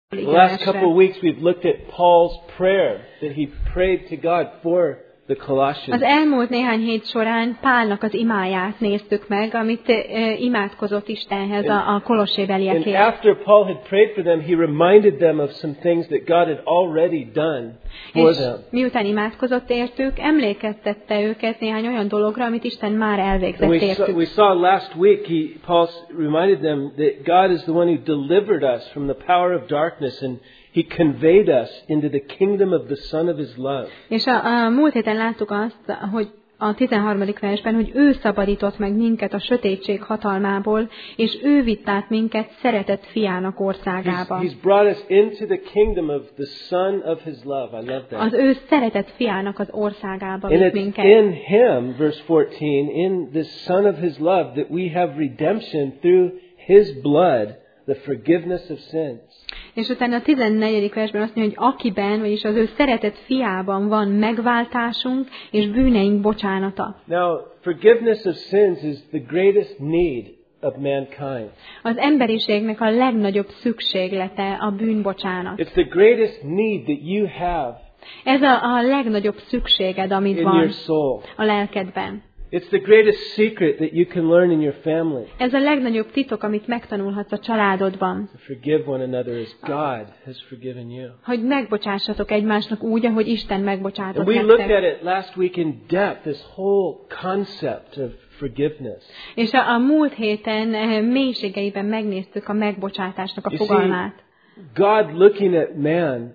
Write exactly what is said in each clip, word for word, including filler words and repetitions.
The last couple of weeks we've looked at Paul's prayer that he prayed to God for the Colossians. Az elmúlt néhány hét során Pálnak az imáját néztük meg, amit uh, imádkozott Istenhez and, a, a kolossébeliekért. And after Paul had prayed for them, he reminded them of some things that God had already done for és them. Miután imádkozott értük, emlékeztette őket néhány olyan dologra, amit Isten már elvégzett we értük. Saw, we saw last week, he, Paul reminded them that God is the one who delivered us from the power of darkness and He conveyed us into the kingdom of the Son of His love. És a, a múlt héten láttuk azt, hogy a tizenharmadik versben, hogy ő szabadított meg minket a sötétség hatalmából, és ő vitt át minket szeretett fiának országába. He's, he's brought us into the kingdom of the Son of His love. I love that. Az ő szeretett fiának az országába vitt vitt minket. In Him, verse fourteen, in this Son of His love, that we have redemption through His blood, the forgiveness of sins. És utána a tizennegyedik versben azt mondja, hogy akiben, vagyis az ő szeretett fiában van megváltásunk és bűneink bocsánata. Now, forgiveness of sins is the greatest need of mankind. Az emberiségnek a legnagyobb szükséglete a bűnbocsánat. It's the greatest need that you have. Ez a, a legnagyobb szükséged, amit in van your soul. A lelkedben. It's the greatest secret that you can learn in your family. Ez a legnagyobb titok, amit megtanulhatsz a családodban. To forgive one another as God has forgiven you. Hogy megbocsássatok egymásnak úgy, ahogy Isten megbocsátott nektek. And we looked at it last week in depth, this whole concept of forgiveness. És a, a múlt héten mélységeiben megnéztük a megbocsátásnak a you fogalmát. See, God looking at man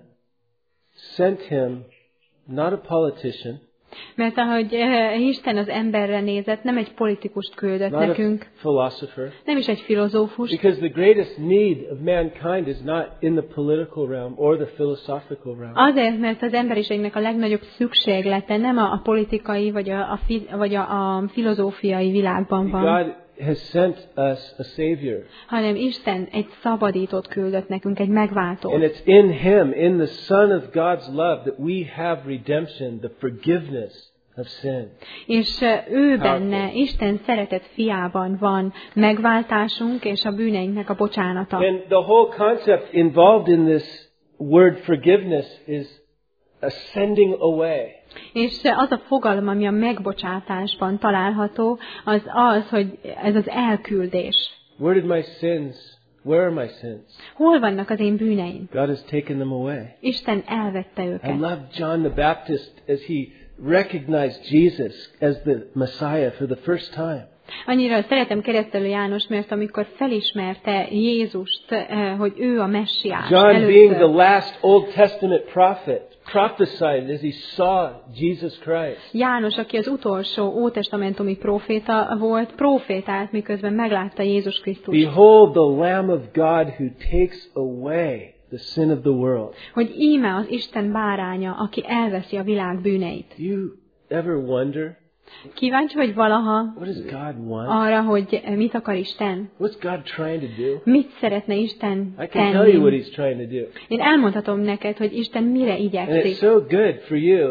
sent him not a politician. Mert ahogy uh, Isten az emberre nézett, nem egy politikust küldött not nekünk, a philosopher, nem is egy filozófust. Because the greatest need of mankind is not in the political realm or the philosophical realm. Azért, mert az emberiségnek a legnagyobb szükséglete nem a, a politikai vagy a, a, fi, vagy a, a filozófiai világban van. God has sent us a savior. Hanem Isten egy szabadítót küldött nekünk, egy megváltót. And it's in him, in the Son of God's love, that we have redemption, the forgiveness of sin. És ő benne, Isten szeretett fiában van megváltásunk és a bűneinknek a bocsánata. And the whole concept involved in this word forgiveness is a sending away. És az a fogalom, ami a megbocsátásban található, az az, hogy ez az elküldés. Where did my sins, where are my sins? Hol vannak az én bűneim? God has taken them away. Isten elvette őket. I love John the Baptist as he recognized Jesus as the Messiah for the first time. Annyira szeretem Keresztelő János, mert amikor felismerte Jézust, hogy ő a messiás John, először, being the last Old Testament prophet, prophesied as he saw Jesus Christ. János, aki az utolsó ótestamentumi próféta volt, prófétált, miközben meglátta Jézus Krisztust. Behold the Lamb of God who takes away the sin of the world. Hogy íme az Isten báránya, aki elveszi a világ bűneit. Do you ever wonder? Kíváncsi vagy valaha What does God want? arra, hogy mit akar Isten? What's God trying to do? Mit szeretne Isten I can tell you what tenni? he's trying to do. Én elmondhatom neked, hogy Isten mire And it's igyekszik. so good for you,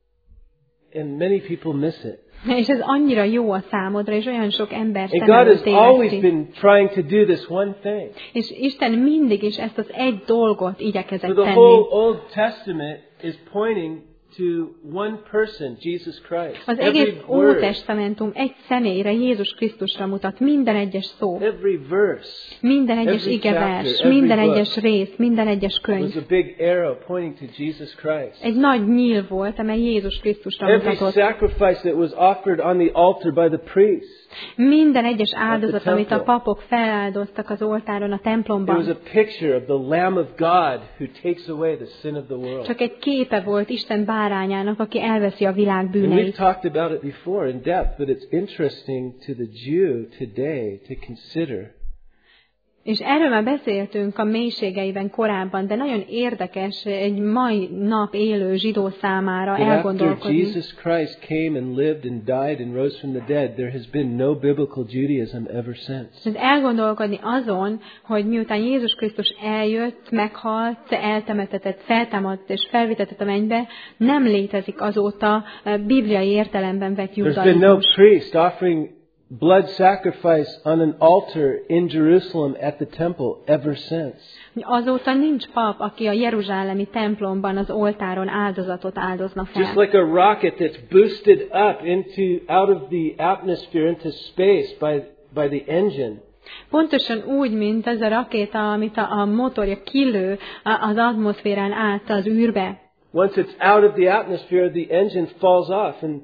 and many people miss it. És ez annyira jó a számodra, és olyan sok ember And szem God előtt has always téveszti. been trying to do this one thing. És Isten mindig is ezt az egy dolgot igyekezett So the tenni. whole Old Testament is pointing to one person, Jesus Christ. Az Every egész word, Ótestamentum egy személyre, Jézus Krisztusra mutat. Minden egyes szó, every verse minden egyes every igevers, chapter, every minden book egyes rész, minden egyes könyv. was a big arrow pointing to Jesus Christ. Egy nagy nyíl volt, amely Jézus Krisztusra Every mutatott. sacrifice that was offered on the altar by the priests, Minden egyes áldozat, temple. amit a papok feláldoztak az oltáron a it was templomban, a picture of the Lamb of God who takes away the sin of the world. csak egy képe volt Isten bárányának, aki elveszi a világ And we've bűneit. talked about it before in depth, but it's interesting to the Jew today to consider. És erről már beszéltünk a mélységeiben korábban, de nagyon érdekes egy mai nap élő zsidó számára That after elgondolkodni. Jesus Christ came and lived and died and rose from the dead, there has been no biblical Judaism ever since. Ez elgondolkodni azon, hogy miután Jézus Krisztus eljött, meghalt, eltemetetett, feltámadt és felvitetett a mennybe, nem létezik azóta bibliai értelemben vett There's been no judaizmus. priest offering blood sacrifice on an altar in Jerusalem at the temple ever since. Azóta nincs pap, aki a jeruzsálemi templomban az oltáron áldozatot áldozna fel. Just like a rocket that's boosted up into out of the atmosphere into space by by the engine. Pontosan úgy, mint ez a rakéta, amit a, a motorja kilő az atmoszférán át az űrbe. Once it's out of the atmosphere, the engine falls off and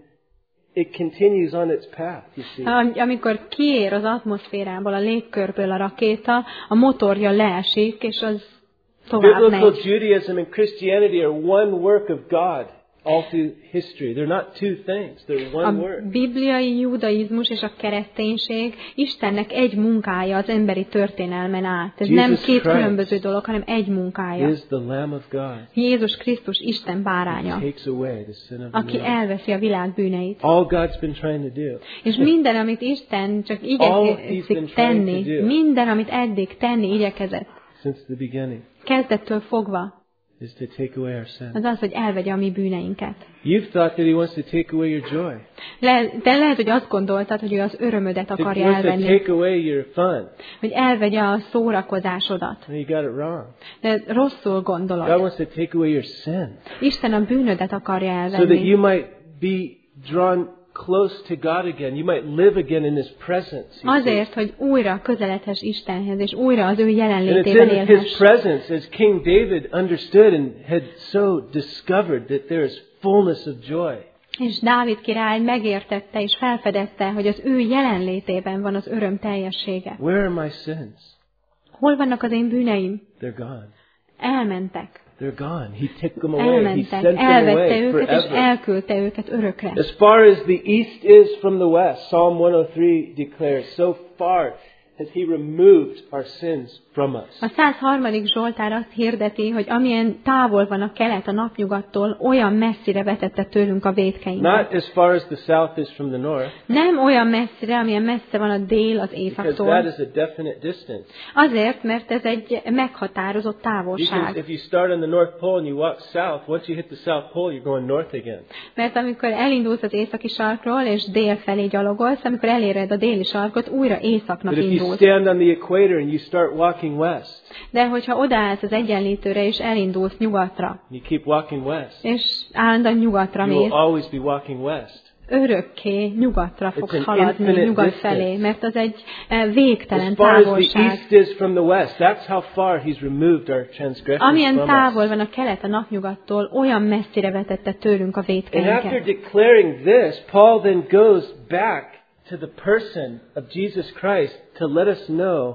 it continues on its path, you see. Amikor kiér az atmoszférából, a légkörből a rakéta, a motorja leesik, és az tovább Biblical megy. Judaism and Christianity are one work of God all through history. They're not two things, they're one A work. bibliai judaizmus és a kereszténység Istennek egy munkája az emberi történelmen át. Ez nem Jesus két Christ különböző dolog, hanem egy munkája. is the Lamb of God. Jézus Krisztus Isten báránya, He takes away the sin of the aki world. elveszi a világ bűneit. All God's been trying to do. És minden, amit Isten csak All he's been igyekszik trying to tenni, do. minden, amit eddig tenni igyekezett, Since the beginning, kezdettől fogva, is to take away our sin. az az, hogy elvegye a mi bűneinket. You've thought that He wants to take away your joy. Le, de lehet, hogy azt gondoltad, hogy ő az örömödet That He akarja wants to elvenni, take away your fun. hogy elvegye a szórakozásodat. No, you got it wrong. De rosszul God gondolod. wants to take away your sin Isten a bűnödet akarja so that elvenni, you might be drawn close to God again. You might live again in His presence. you see. azért, hogy újra közeledhess Istenhez, és újra az ő And it's jelenlétében in His élhess. presence, as King David understood and had so discovered, that there is fullness of joy. És Dávid király megértette és felfedezte, hogy az ő jelenlétében van az öröm teljessége. Where are my sins? Hol vannak az én bűneim? They're gone. Elmentek. They're gone. He took them away. He Elmentek. sent them Elvette away őket, és forever. elküldte őket örökre. As far as the east is from the west, Psalm one oh three declares, so far has He removed our sins from us. A száz harmadik Zsoltár azt hirdeti, hogy amilyen távol van a kelet a napnyugattól, olyan messzire vetette tőlünk a vétkeinket. Not as far as the south is from the north, Nem olyan messzire, amilyen messze van a dél az because that északtól. is a definite distance. Azért, mert ez egy meghatározott You can, távolság. if you start on the North Pole and you walk south, once you hit the South Pole, you're going north again. Mert amikor elindulsz az északi sarkról, és dél felé gyalogolsz, amikor eléred a déli sarkot, újra északnak But if you indulsz. stand on the equator and you start walking west, De hogyha odaállsz az egyenlítőre, és elindulsz nyugatra, and you keep walking west, és állandóan nyugatra you will mész, always be walking west. örökké nyugatra fogsz an haladni, infinite nyugat distance. felé, mert az egy eh, végtelen As far as the távolság. east is from the west, that's how far He's removed our transgressions Amilyen from távol us. van a kelet a napnyugattól, olyan messzire vetette tőlünk a And after vétkeinket. declaring this, Paul then goes back to the person of Jesus Christ to let us know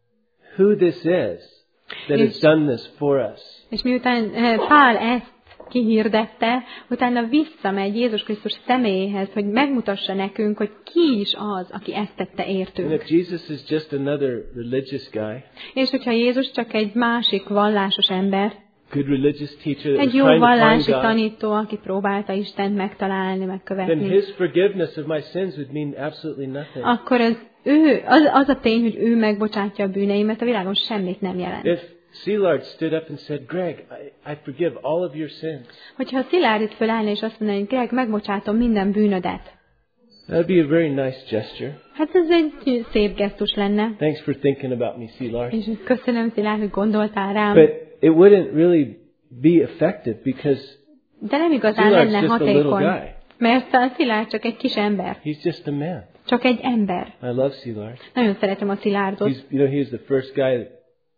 who this is that has done this for us. És miután eh, Pál ezt kihirdette, utána visszamegy Jézus Krisztus személyéhez, hogy megmutassa nekünk, hogy ki is az, aki ezt tette And értünk. if Jesus is just another religious guy, És hogyha Jézus csak egy másik vallásos ember, good religious teacher that was egy jó trying to find vallási God, tanító, aki próbálta Istent megtalálni, then megkövetni, His forgiveness of my sins would mean absolutely nothing. akkor az, ő, az, az a tény, hogy ő megbocsátja a bűneimet, a világon semmit nem jelent. If Szilárd stood up and said, Greg, I, I forgive all of your sins, Hogyha a Szilárd itt fölállna és azt mondaná, hogy Greg, megbocsátom minden bűnödet, that would be a very nice gesture. hát ez egy szép gesztus lenne. Thanks for thinking about me, Szilárd. És köszönöm, Szilárd, hogy gondoltál rám. But it wouldn't really be effective because De nem igazán Szilárd's lenne just a little hatékony, guy. mert a Szilárd csak egy kis ember. He's just a man. Csak egy ember. I love Szilárd. Nagyon szeretem a Szilárdot. He's, you know, he was the first guy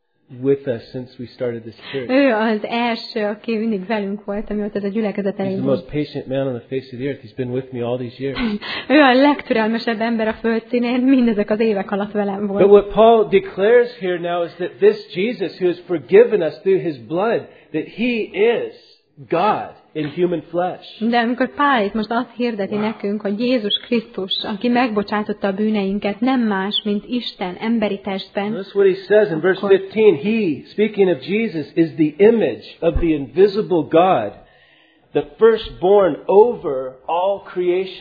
with us since we started this church. Ő az első, aki mindig velünk volt, amióta ez a gyülekezet He's the elindult. most patient man on the face of the earth. He's been with me all these years. Ő a legtürelmesebb ember a földszínén, mindezek az évek alatt velem But volt. what Paul declares here now is that this Jesus who has forgiven us through His blood, that He is God in human flesh. De amikor Pál itt most azt hirdeti wow. nekünk, hogy Jézus Krisztus, aki megbocsátotta a bűneinket, nem más, mint Isten emberi testben, That's what he says in verse fifteen. He, speaking of Jesus, is the image of the invisible God, the firstborn over all creation.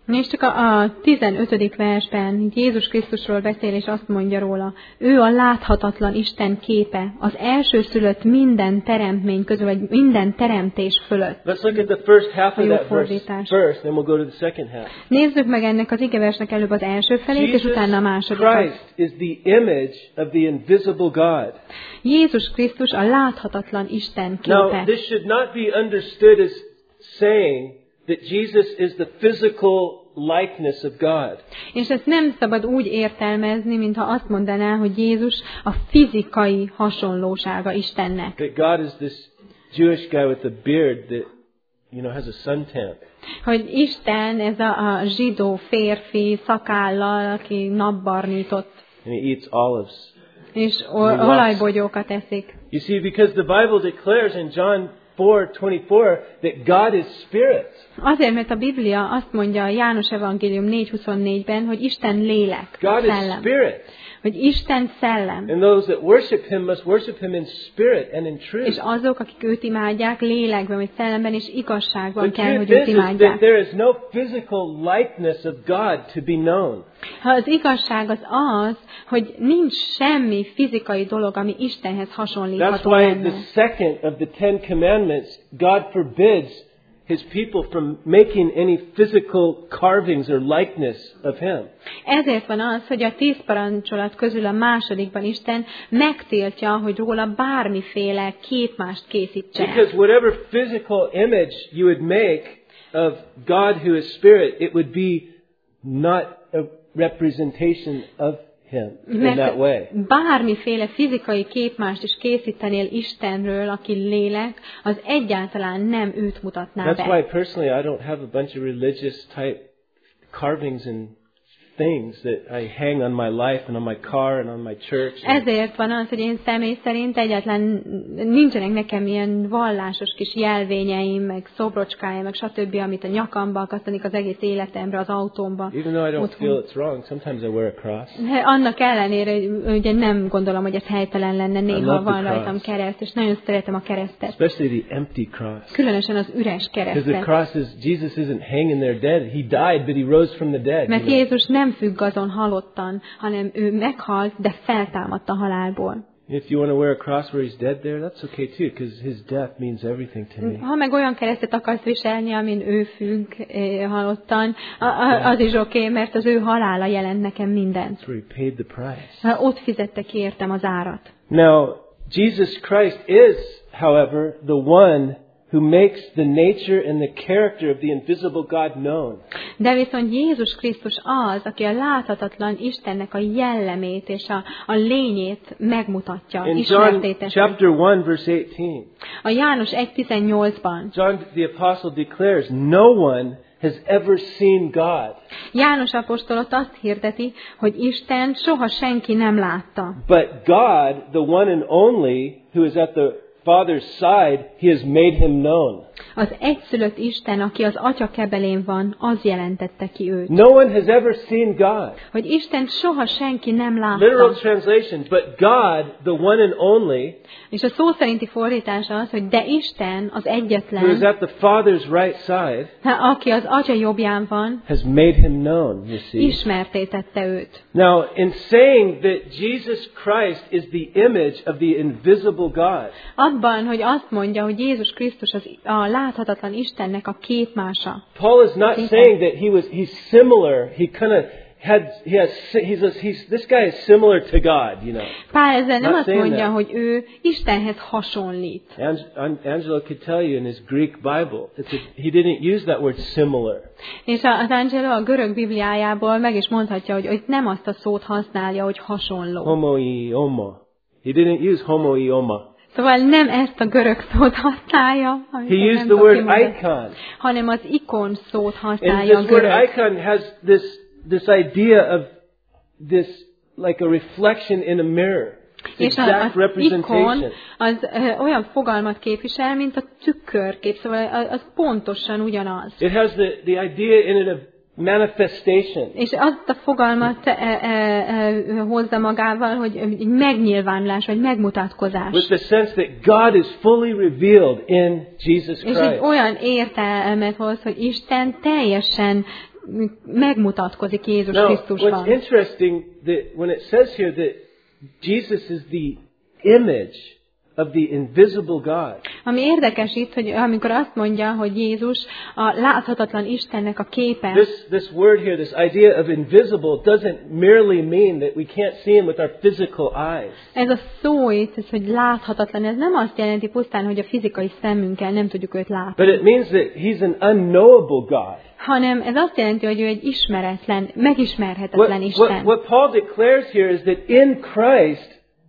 És csak a, a tizenötödik versben Jézus Krisztusról beszél, és azt mondja róla, ő a láthatatlan Isten képe, az elsőszülött minden teremtmény közül, vagy minden teremtés fölött. Let's look at the first half of that verse first, then we'll go to the second half. Nézzük meg ennek az igeversnek előbb az első felét, és utána a másodikat. Christ is the image of the invisible God. Jézus Krisztus a láthatatlan Isten Now, képe. this should not be understood as saying that Jesus is the physical likeness of God. És ezt nem szabad úgy értelmezni, mintha azt mondaná, hogy Jézus a fizikai hasonlósága Istennek. That God is this Jewish guy with a beard that, you know, has a suntan. Hogy Isten ez a, a zsidó férfi szakállal, aki napbarnított, And he eats olives. és o- olajbogyókat eszik. You see, because the Bible declares in John four twenty-four that God is spirit. Azért, mert a Biblia azt mondja a János Evangélium négy huszonnégyben, hogy Isten lélek, God is szellem. spirit. Hogy Isten szellem. And those that worship him must worship him in spirit and in truth. És azok, akik őt imádják, lélekben, vagy szellemben és igazságban The kell, hogy truth őt is, is that imádják. there is no physical likeness of God to be known. Ha az igazság az az, hogy nincs semmi fizikai dolog, ami Istenhez That's hasonlítható why lenne. the second of the Ten Commandments, God forbids his people from making any physical carvings or likeness of him. Ezért van az, hogy a tíz parancsolat közül a másodikban Isten megtiltja, hogy róla bármiféle képmást készítsenek. Because whatever physical image you would make of God who is spirit, it would be not a representation of him in that way. Mert bármiféle fizikai képmást is készítenél Istenről, aki lélek, az egyáltalán nem őt mutatná That's why be. personally I don't have a bunch of religious type carvings and things that I hang on my life and on my car and on my church. Ezért van az, hogy én személy szerint egyáltalán nincsenek nekem ilyen vallásos kis jelvényeim, meg szobrocskáim, meg stb., amit a nyakamba akasztanik az egész életemre, az autómba. Even though I don't otthon. feel it's wrong, sometimes I wear a cross. De annak ellenére, hogy ugye nem gondolom, hogy ez helytelen lenne, néha love the van rajtam cross. kereszt, és nagyon szeretem a keresztet. Especially the empty cross. Különösen az üres Because the keresztet. cross is, Jesus isn't hanging there dead. He died, but he rose from the dead. Mert you know. Jézus nem függ azon halottan, hanem ő meghalt, de feltámadt a halálból. If you want to wear a cross where he's dead there, that's okay too, because his death means everything to me. Ha meg olyan keresztet akarsz viselni, amin ő függ eh, halottan, a- a- az is oké, okay, mert az ő halála jelent nekem mindent. That's where he paid the price. Ha ott fizette ki értem az árat. Now, Jesus Christ is, however, the one who makes the nature and the character of the invisible God known. De viszont Jézus Krisztus az, aki a láthatatlan Istennek a jellemét és a, a lényét megmutatja, In John ismertéteti. chapter one, verse eighteen, A János egy tizennyolcban John the Apostle declares, no one has ever seen God, János apostol ott azt hirdeti, hogy Isten soha senki nem látta. but God, the one and only, who is at the Father's side, he has made him known. Az egyszülött Isten, aki az Atya kebelén van, az jelentette ki őt. No one has ever seen God. Hogy Isten soha senki nem Literal látta. translation, but God, the one and only, És a szó szerinti fordítása az, hogy de Isten, az who is egyetlen, at the Father's right side, aki az Atya jobbján van, has made him known, you see. ismertétette őt. Now, in saying that Jesus Christ is the image of the invisible God, Abban, hogy azt mondja, hogy Jézus Krisztus az, a láthatatlan Istennek a képmása. Paul is not Think saying that he was he's similar. He kind of had he has he's, a, he's this guy is similar to God, you know. Pál ezzel nem Not azt saying mondja, that. hogy ő Istenhez hasonlít. Ang- An- Angelo could tell you in his Greek Bible, it's a, he didn't use that word similar. És az Angelo a görög bibliájából meg is mondhatja, hogy, hogy nem azt a szót használja, hogy hasonló. Homoioma. He didn't use homoioma. Szóval nem ezt a görög szót használja, amit He én used nem the tudok word kimondani, icon. hanem az ikon szót And használja a this word görög. icon has this this idea of this like a reflection in a mirror. It's És az, exact az ikon representation. az ö, olyan fogalmat képvisel, mint a tükörkép, szóval az, az pontosan ugyanaz. It has the, the idea in it of manifestation. És azt a fogalmat e, e, e, hozza magával, hogy egy megnyilvánulás, vagy megmutatkozás. With the sense that God is fully revealed in Jesus És egy Christ. olyan értelmet hoz, hogy Isten teljesen megmutatkozik Jézus Now, Krisztusban. what's interesting that when it says here that Jesus is the image of the invisible God. Ami érdekes itt, hogy amikor azt mondja, hogy Jézus a láthatatlan Istennek a képe. This this word here, this idea of invisible, doesn't merely mean that we can't see him with our physical eyes. Ez a szó itt, ez, hogy láthatatlan, ez nem azt jelenti pusztán, hogy a fizikai szemünkkel nem tudjuk őt látni. But it means that he's an unknowable God. Hanem ez azt jelenti, hogy ő egy ismeretlen, megismerhetetlen What, Isten. what, what Paul declares here is that in Christ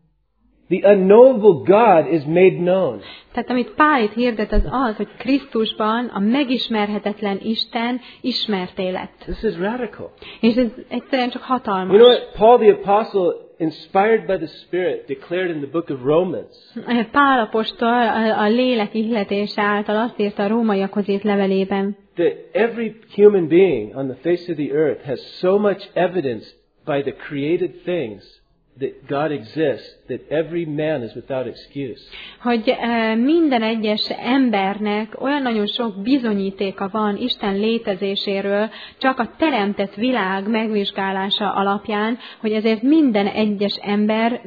the unknowable God is made known. Tehát amit Pál itt hirdet, az az, hogy Krisztusban a megismerhetetlen Isten ismerté lett. This is radical. És ez egyszerűen csak hatalmas. You know what? Paul the Apostle, inspired by the Spirit, declared in the book of Romans. Pál apostol a, a lélek ihletése által azt írta a rómaiakhoz írt levelében, That every human being on the face of the earth has so much evidence by the created things that God exists, that every man is without excuse. hogy e, minden egyes embernek olyan nagyon sok bizonyítéka van Isten létezéséről, csak a teremtett világ megvizsgálása alapján, hogy ezért minden egyes ember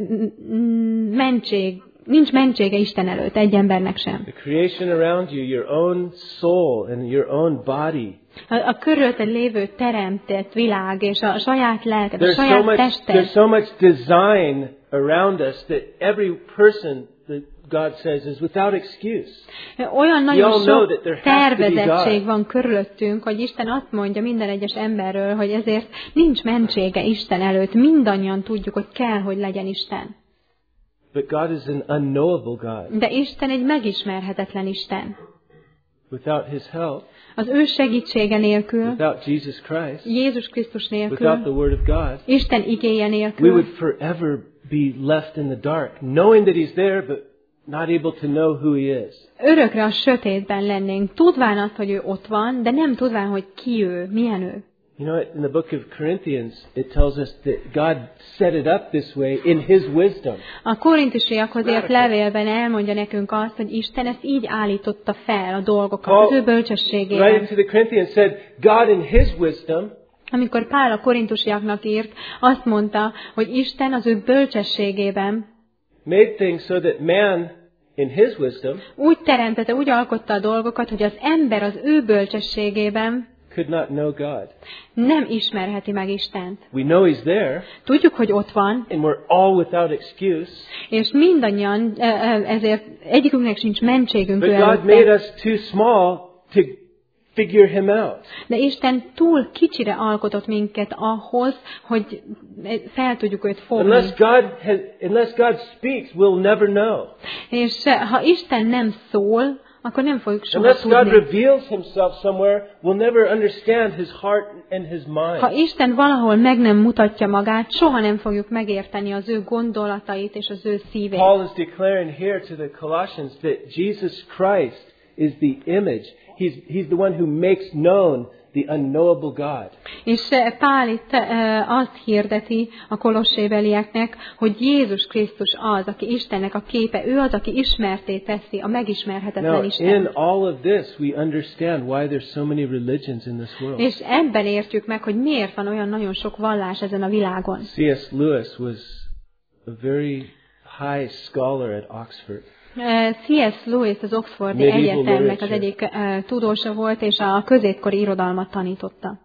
mentség, nincs mentsége Isten előtt, egy embernek sem. The creation around you, your own soul and your own body. A, a körülötted lévő teremtett világ és a saját lelked, a There's so saját much, tested. there's so much design around us that every person that God says is without excuse. Olyan We nagyon all know sok that there has to be tervezettség God. van körülöttünk, hogy Isten azt mondja minden egyes emberről, hogy ezért nincs mentsége Isten előtt. Mindannyian tudjuk, hogy kell, hogy legyen Isten. But God is an unknowable God. De Isten egy megismerhetetlen Isten. Without His help, Az ő segítsége nélkül, without Jesus Christ, Jézus Krisztus without nélkül, the Word of God, Isten igéje we nélkül, would forever be left in the dark, knowing that He's there, but not able to know who He is. örökre a sötétben lennénk, tudván azt, hogy ő ott van, de nem tudván, hogy ki ő, milyen ő. You know, in the book of Corinthians, it tells us that God set it up this way in His wisdom. A korintusiakhoz írt levélben elmondja nekünk azt, hogy Isten ezt így állította fel a dolgokat, az ő bölcsességében. Writing to the Corinthians said, God in His wisdom, Amikor Pál a korintusiaknak írt, azt mondta, hogy Isten az ő bölcsességében made things so that man in His wisdom úgy teremtette, úgy alkotta a dolgokat, hogy az ember az ő bölcsességében could not know God. nem ismerheti meg Istent. We know He's there, Tudjuk, hogy ott van, and we're all without excuse. és mindannyian, ezért egyikünknek sincs mentségünk But ő God made előtte. us too small to figure Him out. De Isten túl kicsire alkotott minket ahhoz, hogy fel tudjuk őt fogni. Unless God has, unless God speaks, we'll never know. És ha Isten nem szól, akkor nem fogjuk soha Unless God tudni. reveals Himself somewhere, we'll never understand His heart and His Ha mind. Isten valahol meg nem mutatja magát, soha nem fogjuk megérteni az ő gondolatait és az ő szívét. Paul is declaring here to the Colossians that Jesus Christ is the image. He's, he's the one who makes known the unknowable God. És Pál itt uh, azt hirdeti a kolossébelieknek, hogy Jézus Krisztus az, aki Istennek a képe, ő az, aki ismerté teszi a megismerhetetlen Now, in Isten. all of this, we understand why there's so many religions in this world. És ebben értjük meg, hogy miért van olyan nagyon sok vallás ezen a világon. C S Lewis was a very high scholar at Oxford. C S Lewis az Oxfordi Medieval Egyetemnek az literature. egyik uh, tudósa volt, és a középkori irodalmat tanította.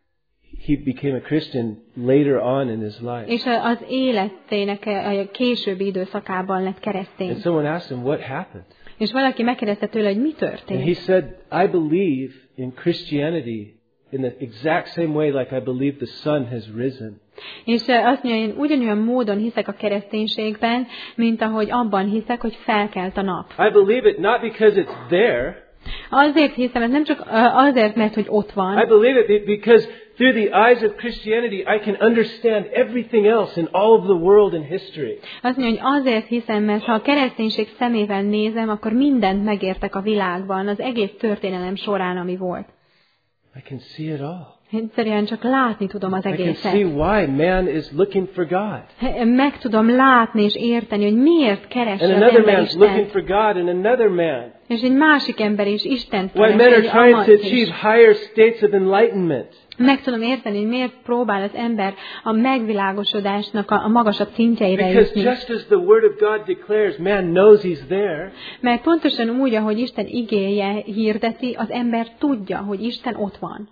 He became a Christian later on in his life. És az életének a későbbi időszakában lett keresztény. And someone asked him, what happened? És valaki megkérdezte tőle, hogy mi And he történt. said, I believe in Christianity in the exact same way like I believe the sun has risen. És azt mondja, én ugyanolyan módon hiszek a kereszténységben, mint ahogy abban hiszek, hogy felkelt a nap. I believe it not because it's there. Azért hiszem, ez nem csak azért, mert hogy ott I van, believe it because through the eyes of Christianity I can understand everything else in all of the world and history. azt mondja, hogy azért hiszem, mert ha a kereszténység szemével nézem, akkor mindent megértek a világban, az egész történelem során, ami volt. I can see it all. Egyszerűen csak látni tudom az I can egészet. see why man is looking for God. Meg tudom látni és érteni, hogy miért keresi And az another ember man's looking Istent. for God, and another man. És egy másik ember is Istent Why men keresi, are egy trying amaz to is. achieve higher states of enlightenment. Meg tudom érteni, hogy miért próbál az ember a megvilágosodásnak a, a magasabb szintjeire Because jutni. just as the Word of God declares, man knows he's there. Mert pontosan úgy, ahogy Isten igéje hirdeti, az ember tudja, hogy Isten ott van.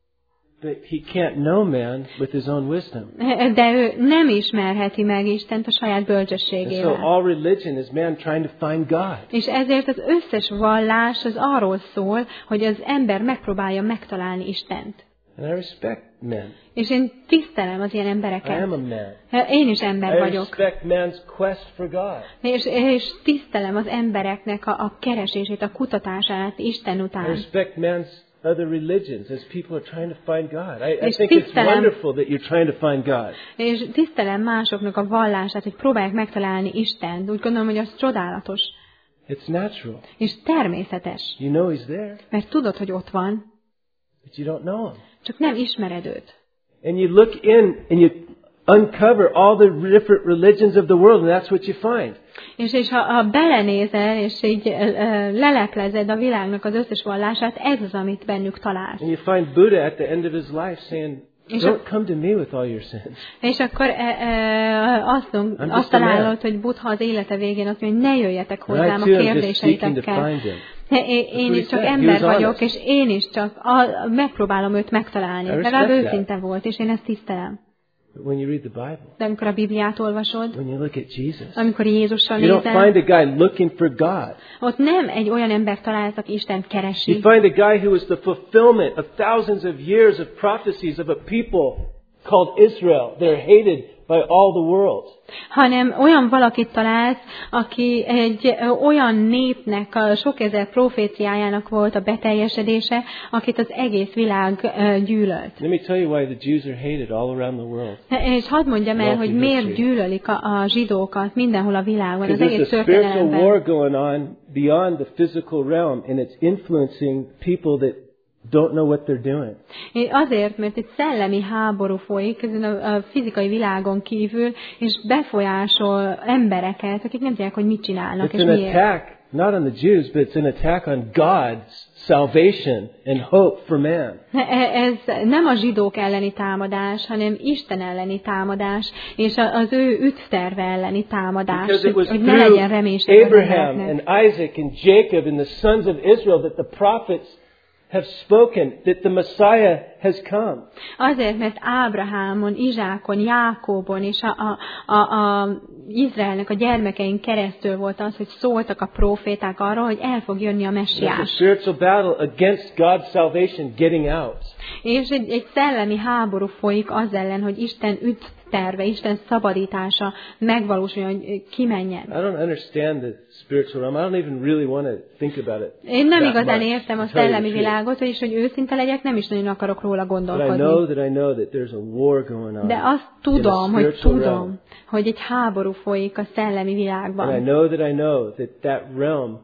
But he can't know man with his own wisdom. De ő nem ismerheti meg Istent a saját And so bölcsességével. all religion is man trying to find God. És ezért az összes vallás az arról szól, hogy az ember megpróbálja megtalálni Istent. And I respect men. És én tisztelem az ilyen I embereket. am a man. Én is ember I vagyok. respect man's quest for God. És, és tisztelem az embereknek a, a keresését, a kutatását Isten I után. respect man's other religions as people are trying to find God. I, I És think it's tisztelem- wonderful that you're trying to find God. És tisztelem másoknak a vallását, hogy próbálják megtalálni Istent. Úgy gondolom, hogy az csodálatos. It's natural. És természetes. You know he's there, Mert tudod, hogy ott van, but you don't know him. csak nem ismered őt. And you look in and you uncover all the different religions of the world, and that's what you find. És, és ha, ha belenézel, és így ö, ö, leleplezed a világnak az összes vallását, ez az, amit bennük találsz. And you find Buddha at the end of his life saying, És don't a- come to me with all your sins. És akkor e, e, azt, mond- I'm azt just a man. találod, hogy Buddha az élete végén azt mondja, hogy ne jöjjetek And I hozzám a too am just seeking to kérdéseitekkel. find him. Én, én what is he csak said. He ember was vagyok, honest. és én is csak a, megpróbálom őt megtalálni. I respect Legalább that. őszinte volt, és én ezt tisztelem. But when you read the Bible, De amikor a Bibliát olvasod, when you look at Jesus, amikor Jézussal you don't nézel, find a guy looking for God. ott nem egy olyan ember találsz, aki Istent You keresi, find a guy who was the fulfillment of thousands of years of prophecies of a people called Israel. They're hated by all the world. hanem olyan valakit találsz, aki egy ö, olyan népnek, a sok ezer proféciájának volt a beteljesedése, akit az egész világ ö, gyűlölt. Let me tell you why the Jews are hated all around the world. És hadd mondjam el, hogy miért gyűlölik a, a zsidókat mindenhol a világon, az Because there's egész a spiritual történelemben. war going on beyond the physical realm, and it's influencing people that don't know what they're doing. És azért, mert egy szellemi háború folyik ezen a, a fizikai világon kívül, és befolyásol embereket, akik nem tudják, hogy mit csinálnak, It's és an miért. attack, not on the Jews, but it's an attack on God's salvation and hope for man. E- Ez nem a zsidók elleni támadás, hanem Isten elleni támadás, és a- az ő ügyterve elleni támadás, Because it was hogy ne legyen through reménység az Abraham embereknek. and Isaac and Jacob and the sons of Israel that the prophets have spoken that the Messiah has come. Azért, mert Ábrahámon, Izsákon, Jákóbon és a, a, a, a Izraelnek a gyermekein keresztül volt az, hogy szóltak a proféták arra, hogy el fog jönni a There's a messiás. spiritual battle against God's salvation getting out. És egy, egy szellemi háború folyik az ellen, hogy Isten ügyterve, Isten szabadítása megvalósuljon, hogy kimenjen. I don't understand the spiritual realm. I don't even really want to think about it. Én nem that igazán much, értem a to tell you the szellemi truth. világot, és hogy őszinte legyek, nem is nagyon akarok róla But I know gondolkodni. that I know that there's a war going on. De azt in the tudom, hogy spiritual realm. tudom, hogy egy háború folyik a szellemi And I világban. know that I know that that realm,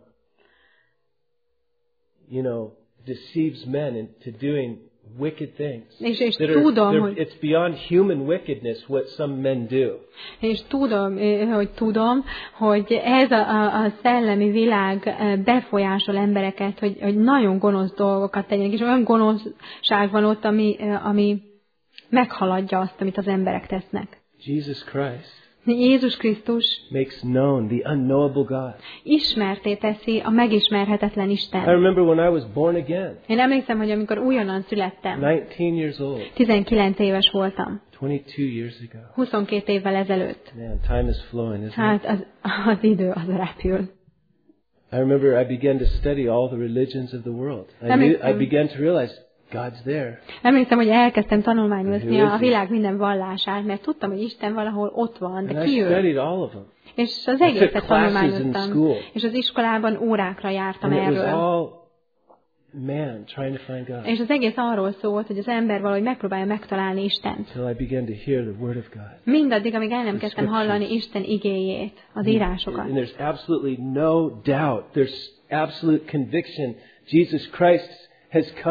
you know, deceives men into doing wicked things. És, és That are- tudom, they're- hogy, it's beyond human wickedness what some men do. és tudom, eh, hogy tudom, hogy ez a, a, a szellemi világ eh, befolyásol embereket, hogy, hogy nagyon gonosz dolgokat tegyenek, és olyan gonoszság van ott, ami, eh, ami meghaladja azt, amit az emberek tesznek. Jesus Christ Jézus Krisztus makes known the unknowable God. ismerté teszi a megismerhetetlen I Isten. remember when I was born again, Én emlékszem, hogy amikor újonnan születtem, nineteen years old, tizenkilenc éves voltam, twenty-two years ago. huszonkét évvel ezelőtt. Man, time is flowing, isn't it? Hát az, az idő az repül. I remember I began to study all the religions of the world. I, That knew, makes I began to realize God's there. Emlékszem, hogy elkezdtem tanulmányozni Who is a he? világ minden vallását, mert tudtam, hogy Isten valahol ott van, And de I ki ő? studied all of them. És az I took egészet classes in tanulmányoztam. school. És az iskolában órákra jártam And it was erről. all man trying to find God. És az egész arról szólt, hogy az ember valahogy megpróbálja megtalálni Istent. Until I began to hear the Word of God. Mindaddig, amíg el nem kezdtem hallani Isten igéjét, az írásokat. And there's absolutely no doubt. There's absolute conviction. Jesus Christ has come.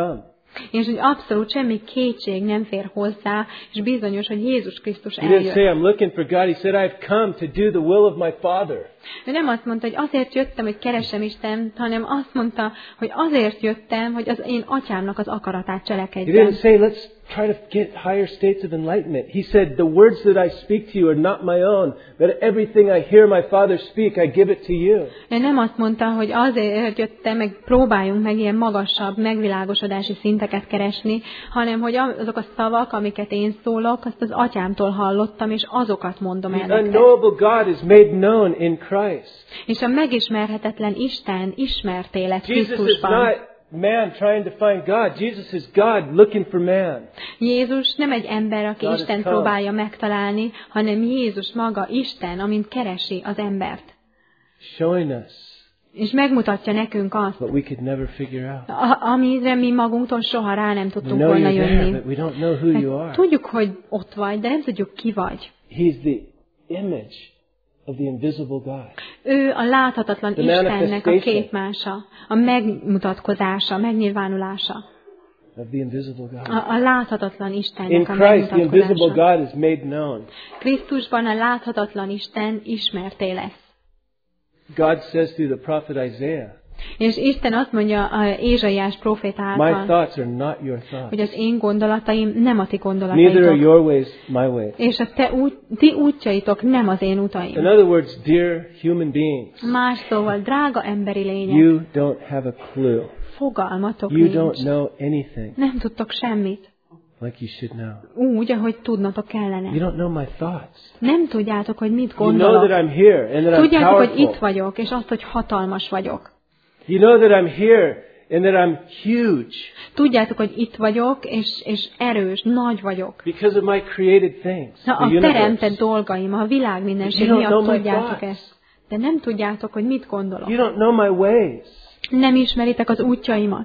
És hogy abszolút semmi kétség nem fér hozzá, és bizonyos, hogy Jézus Krisztus He didn't eljött. say, I'm looking for God. He said, I've come to do the will of my Father. Ő nem azt mondta, hogy azért jöttem, hogy keresem Istent, hanem azt mondta, hogy azért jöttem, hogy az én atyámnak az akaratát He cselekedjem. didn't say, let's try to get higher states of enlightenment. He said, the words that I speak to you are not my own, but everything I hear my Father speak, I give it to you. Ő nem azt mondta, hogy azért jöttem, meg próbáljunk meg ilyen magasabb megvilágosodási szinteket keresni, hanem hogy azok a szavak, amiket én szólok, azt az atyámtól hallottam, és azokat mondom el The nektek. unknowable God is made known in Christ. És a megismerhetetlen Isten ismerté lett Jesus is Krisztusban. not man trying to find God. Jesus is God looking for man. Jézus nem egy ember, aki God is Isten come. próbálja megtalálni, hanem Jézus maga Isten, amint keresi az embert. Showing us És megmutatja nekünk azt, what we could never figure out. a- amire mi magunktól soha rá nem We tudtunk know volna you're there, jönni. but we don't know who you Hát are. tudjuk, hogy ott vagy, de nem tudjuk, ki vagy. He's the image of the invisible God. Ő a láthatatlan The Istennek a manifestation. képmása, a megmutatkozása, megnyilvánulása. Of the invisible God. A, a láthatatlan In Istennek a Christ, the invisible megmutatkozása. God is made known. Krisztusban a láthatatlan Isten ismerté lesz. God says through the prophet Isaiah, És Isten azt mondja a Ézsaiás próféta my által, thoughts are not your thoughts. hogy az én gondolataim nem a ti Neither are gondolataitok. your ways my ways. És a te út, ti útjaitok nem az én In utaim. other words, dear human beings, Más szóval, drága emberi lények, you don't have a clue. fogalmatok You nincs. don't know anything Nem tudtok semmit. like you should know. Úgy, ahogy tudnotok You kellene. don't know my thoughts. Nem tudjátok, hogy mit You know gondolok. that I'm here and that I'm Tudjátok, hogy powerful. itt vagyok, és azt, hogy hatalmas vagyok. You know that I'm here and that I'm huge Tudjátok, hogy itt vagyok, és, és erős, nagy vagyok. because of my created things, Na, the a teremtett universe. dolgaim, a világ mindenség You don't miatt know my tudjátok thoughts. ezt. De nem tudjátok, hogy mit gondolok. You don't know my ways. Nem ismeritek az útjaimat.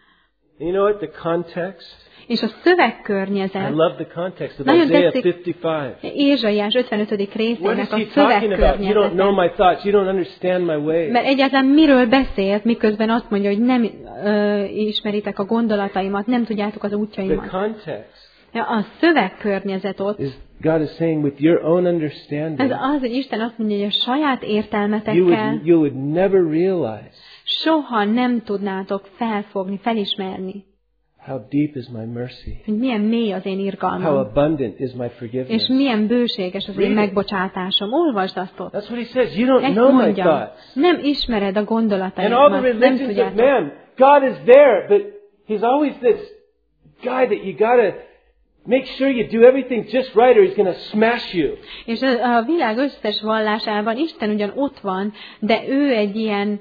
You know what? The context. És a I szövegkörnyezet, love the context of Nagyon Isaiah tetszik. fifty-five. Ézsaiás ötvenötödik What is részének a he talking about? You don't know szövegkörnyezete. my thoughts. You don't understand my ways. Mert egyáltalán miről beszélt, miközben azt mondja, hogy nem ö, ismeritek a gondolataimat, nem tudjátok az The útjaimat. context A szövegkörnyezet ott, is God is saying with your own ez understanding, az, hogy Isten azt mondja, hogy a saját you értelmetekkel would, you would never realize soha nem tudnátok felfogni, felismerni, how deep is my mercy, hogy milyen mély az én how irgalmam, abundant is my forgiveness. és milyen bőséges az én megbocsátásom. Olvasd azt ott. That's what he says. You don't Ezt know my mondja, thoughts. nem ismered a And all the gondolataimat, nem religions of tudjátok. man, God is there, but he's always this guy that you gotta make sure you do everything just right or he's going to smash you. És a a világ összes vallásában Isten ugyan ott van, de ő egy ilyen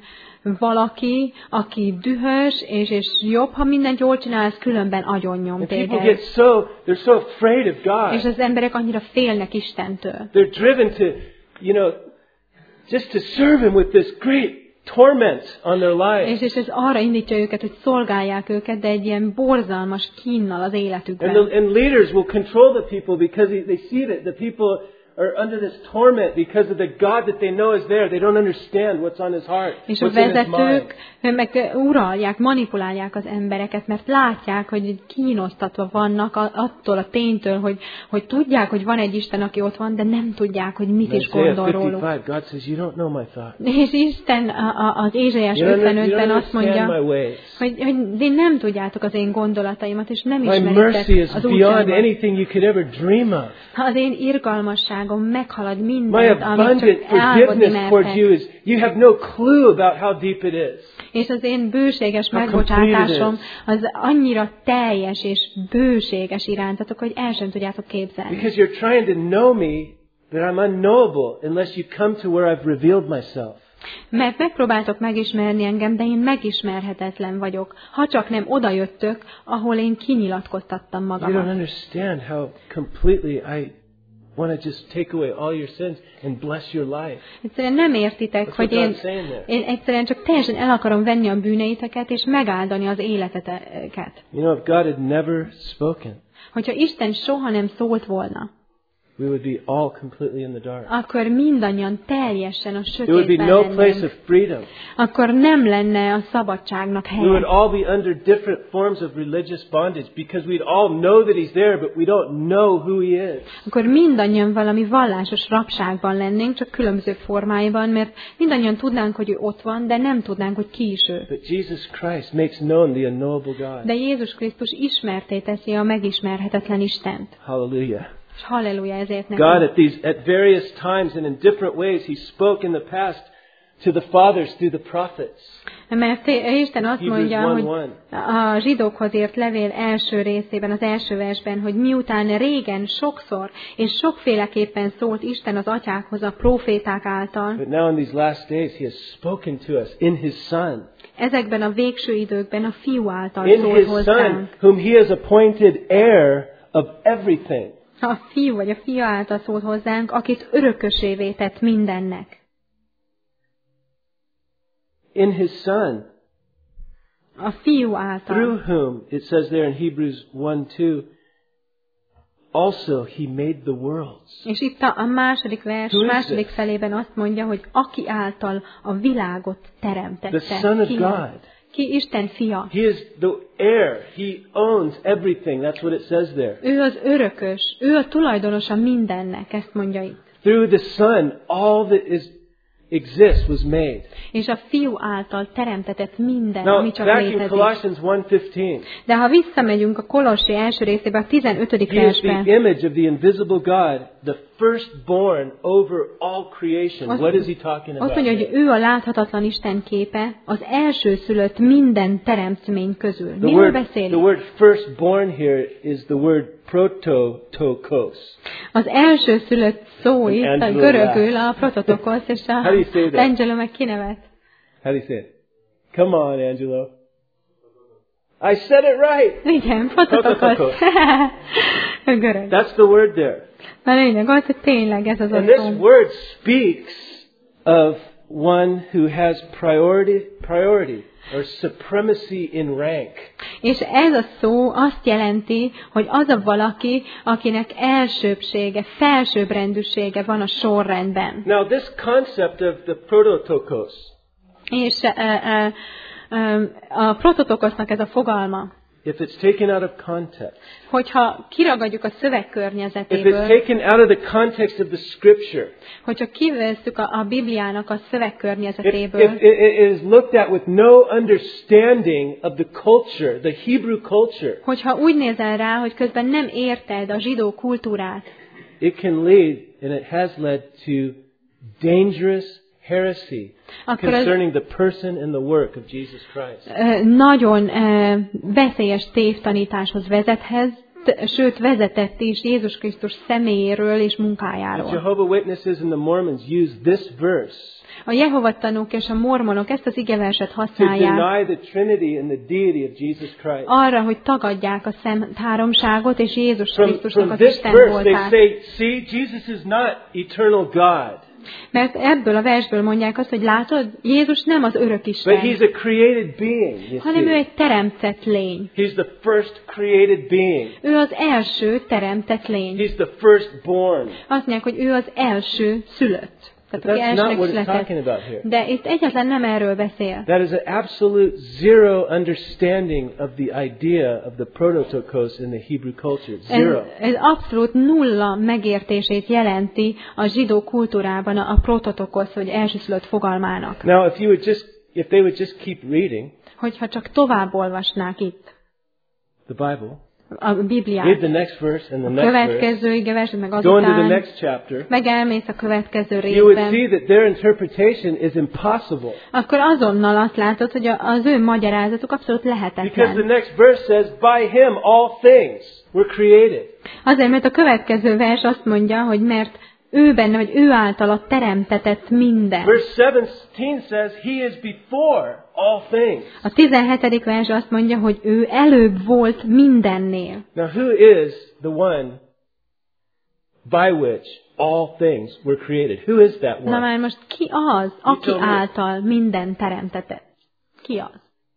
valaki, aki dühös, és, és jobb, ha mindent jól csinálsz, különben agyonnyom And people téged. get so, they're so afraid of És God. az emberek annyira félnek Istentől. They're driven to, you know, just to serve him with this great torment on their lives. És, és ez arra indítja őket, hogy szolgálják őket, de egy ilyen borzalmas kínnal az And, életükben. the, and leaders will control the people because they, they see that the people are under this torment because of the God that they know is there. They don't understand what's on his heart, És a what's in his mind. vezetők meg uralják, manipulálják az embereket, mert látják, hogy kínosztatva vannak a- attól a ténytől, hogy, hogy tudják, hogy van egy Isten, aki ott van, de nem tudják, hogy mit In is Isaiah gondol róluk. fifty-five, God says, you don't know my thoughts. És Isten a- a- az Ézsaiás You don't, you don't ötvenötben azt understand my mondja, ways. hogy, hogy ti nem tudjátok az én gondolataimat, és nem My mercy ismeritek is az beyond útjaimat. anything you could ever dream of. Az én irgalmasságom meghalad My mindent, amit abundant csak álmodni forgiveness towards mertek. you is, you have no clue about how deep it is. És az én bőséges How megbocsátásom complete az annyira teljes és bőséges irántatok, hogy el sem tudjátok képzelni. Because you're trying to know me, but I'm unknowable unless you come to where I've revealed myself. Mert megpróbáltok megismerni engem, de én megismerhetetlen vagyok, ha csak nem odajöttök, ahol én kinyilatkoztattam You don't magamat. understand how completely I want to just take away all your sins and bless your life. Egyszerűen nem értitek, That's hogy what én, God's saying there. én egyszerűen csak teljesen el akarom venni a bűneiteket, és megáldani az életeteket. You know, if God had never spoken, Hogyha Isten soha nem szólt volna, we would be all completely in the dark. akkor mindannyian teljesen a There would be sötétben no place lennénk. of freedom. Akkor nem lenne a szabadságnak We would helye. all be under different forms of religious bondage because we'd all know that He's there, but we don't know who He is. Akkor mindannyian valami vallásos rabságban lennénk, csak különböző formáiban, mert mindannyian tudnánk, hogy ő ott van, de nem tudnánk, hogy ki is ő. But Jesus Christ makes known the unknowable God. De Jézus Krisztus ismerté teszi a megismerhetetlen Istent. Hallelujah. És halleluja ezért neki. God at these at various times and in different ways He spoke in the past to the fathers through the prophets. Mert Isten azt Hebrews mondja, one hogy one. a zsidókhoz írt levél első részében, az első versben, hogy miután régen sokszor és sokféleképpen szólt Isten az atyákhoz a próféták által, But now in these last days He has spoken to us in His Son. ezekben a végső időkben a fiú által In szólt His Son, hozzánk. whom He has appointed heir of everything. A fiú vagy a fia által szólt hozzánk, akit örökösévé tett mindennek. In His Son, A fiú által. through whom, it says there in Hebrews one two, also He made the worlds. És itt a, a második vers, Who is második this? felében azt mondja, hogy aki által a világot teremtette. The Son of Ki, God. ki Isten fia. He is the heir. He owns everything. That's what it says there. Ő az örökös, ő a tulajdonosa mindennek, ezt mondja itt. Through the Son, all that is exists was made. És a fiú által teremtetett minden, Now, ami csak back in létezik. Colossians one fifteen, De ha visszamegyünk a Kolossi első részébe, a tizenötödik He is the versben, image of the invisible God, the firstborn over all creation. Azt- What is He talking azt about? mondja, hogy here? ő a láthatatlan Isten képe, az elsőszülött minden teremtmény közül. The Miről word, the beszélünk? word firstborn here is the word prototokos. Az elsőszülött szó itt, a Angelo görögül laughed. a prototokosz, és How do you say a that? Angelo meg kinevet. How do you say it? Come on, Angelo. I said it right. Igen, prototokosz. Prototokos. A görög. That's the word there. Na lényeg az, hogy tényleg ez az a And this szó. word speaks of one who has priority, priority or supremacy in rank. És ez a szó azt jelenti, hogy az a valaki, akinek elsőbsége, felsőbbrendűsége van a sorrendben. Now, this concept of the prototokos, És e, e, e, a prototokosznak ez a fogalma, if it's taken out of context, hogyha kiragadjuk a szöveg if it's környezetéből, taken out of the context of the Scripture, hogyha kivesszük a, a Bibliának a szöveg if, környezetéből, if it is looked at with no understanding of the culture, the Hebrew culture, hogyha úgy nézel rá, hogy közben nem érted a zsidó kultúrát, it can lead, and it has led to dangerous heresy Akkor az- concerning the person and the work of Jesus Christ. ö, nagyon ö, veszélyes tévtanításhoz vezethez, t- sőt vezetett is Jézus Krisztus személyéről és The munkájáról. Jehovah Witnesses and the Mormons use this verse A Jehova tanúk és a mormonok ezt az igeverset to használják deny the Trinity and the deity of Jesus Christ. arra, hogy tagadják a szent háromságot és Jézus From, Krisztusnak from az this Isten verse, they voltát. say, see, Jesus is not eternal God, Mert ebből a versből mondják azt, hogy látod, Jézus nem az örök but Isten, He's a created being, you hanem ő see. egy teremtett lény. He's the first created being. Ő az első teremtett lény. He's the firstborn. Azt mondják, hogy ő az első szülött. But Tehát, aki that's not elsőnek what it's született. talking about here. De itt egyáltalán nem erről beszél. That is an absolute zero understanding of the idea of the prototokos in the Hebrew culture. Ez, Zero. ez abszolút nulla megértését jelenti a zsidó kultúrában a prototokosz, vagy elsőszülött fogalmának. Now, if you would just, if they would just keep reading Hogyha csak tovább olvasnák itt the Bible, a read Bibliát, the next verse and the a next verse, következő igeverset, meg go into the azután, next chapter, meg elmész a következő you would see részben, that their interpretation is impossible. akkor azonnal azt látod, hogy a- az ő magyarázatuk abszolút Because the lehetetlen. next verse says, by Him all things were created. Azért, mert a következő vers azt mondja, hogy mert ő benne, vagy ő általa teremtetett minden. Verse seventeen says, He is before all things. A tizenhetedik vers azt mondja, hogy ő előbb volt mindennél. Now, who is the one by which all things were created? Who is that Na one? már most ki az, aki tell me. által minden teremtetett? Ki az?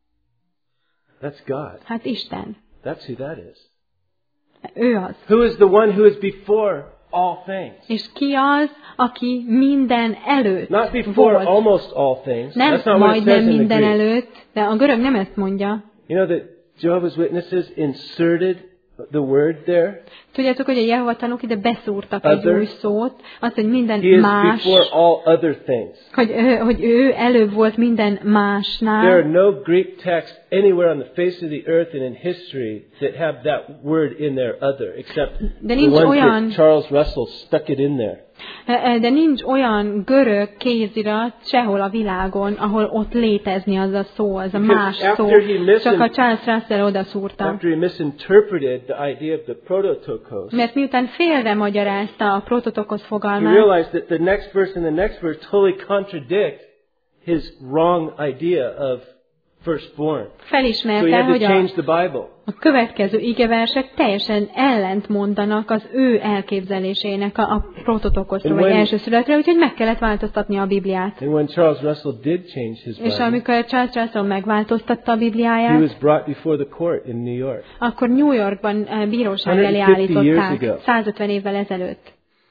That's God. Hát Isten. That's who that is. Ő az. Who is the one who is before all things. És ki az, aki minden előtt Not before volt? almost all things. Nem That's not what it majdnem says in the minden Greek. előtt, de a görög nem ezt mondja. You know that Jehovah's Witnesses inserted the word there? Tudjátok, hogy a Jehova tanúk ide beszúrtak Other. egy új szót, azt, hogy minden He is más, before all other things. hogy, ö, hogy ő előbb volt minden másnál. There are no Greek texts anywhere on the face of the earth and in history that have that word in there, other, except De the nincs ones olyan- that Charles Russell stuck it in there. De nincs olyan görög kézirat sehol a világon, ahol ott létezni az a szó, az a Because más szó. after he listened- Csak a Charles Russell odaszúrta. After he misinterpreted the idea of the prototokos, Mert miután félre magyarázta a prototokos he fogalmát, realized that the next verse and the next verse totally contradict his wrong idea of firstborn. So he felismerte, had to hogy a, change the Bible. a következő igeversek teljesen ellent mondanak az ő elképzelésének a, a prototokosra, And vagy when- elsőszülöttre, úgyhogy meg kellett változtatni a Bibliát. And when Charles Russell did change his És Bible, amikor Charles Russell megváltoztatta a he Bibliáját, was brought before the court in New York. akkor New Yorkban eh, bíróság elé one hundred fifty years állították ago. százötven évvel ezelőtt,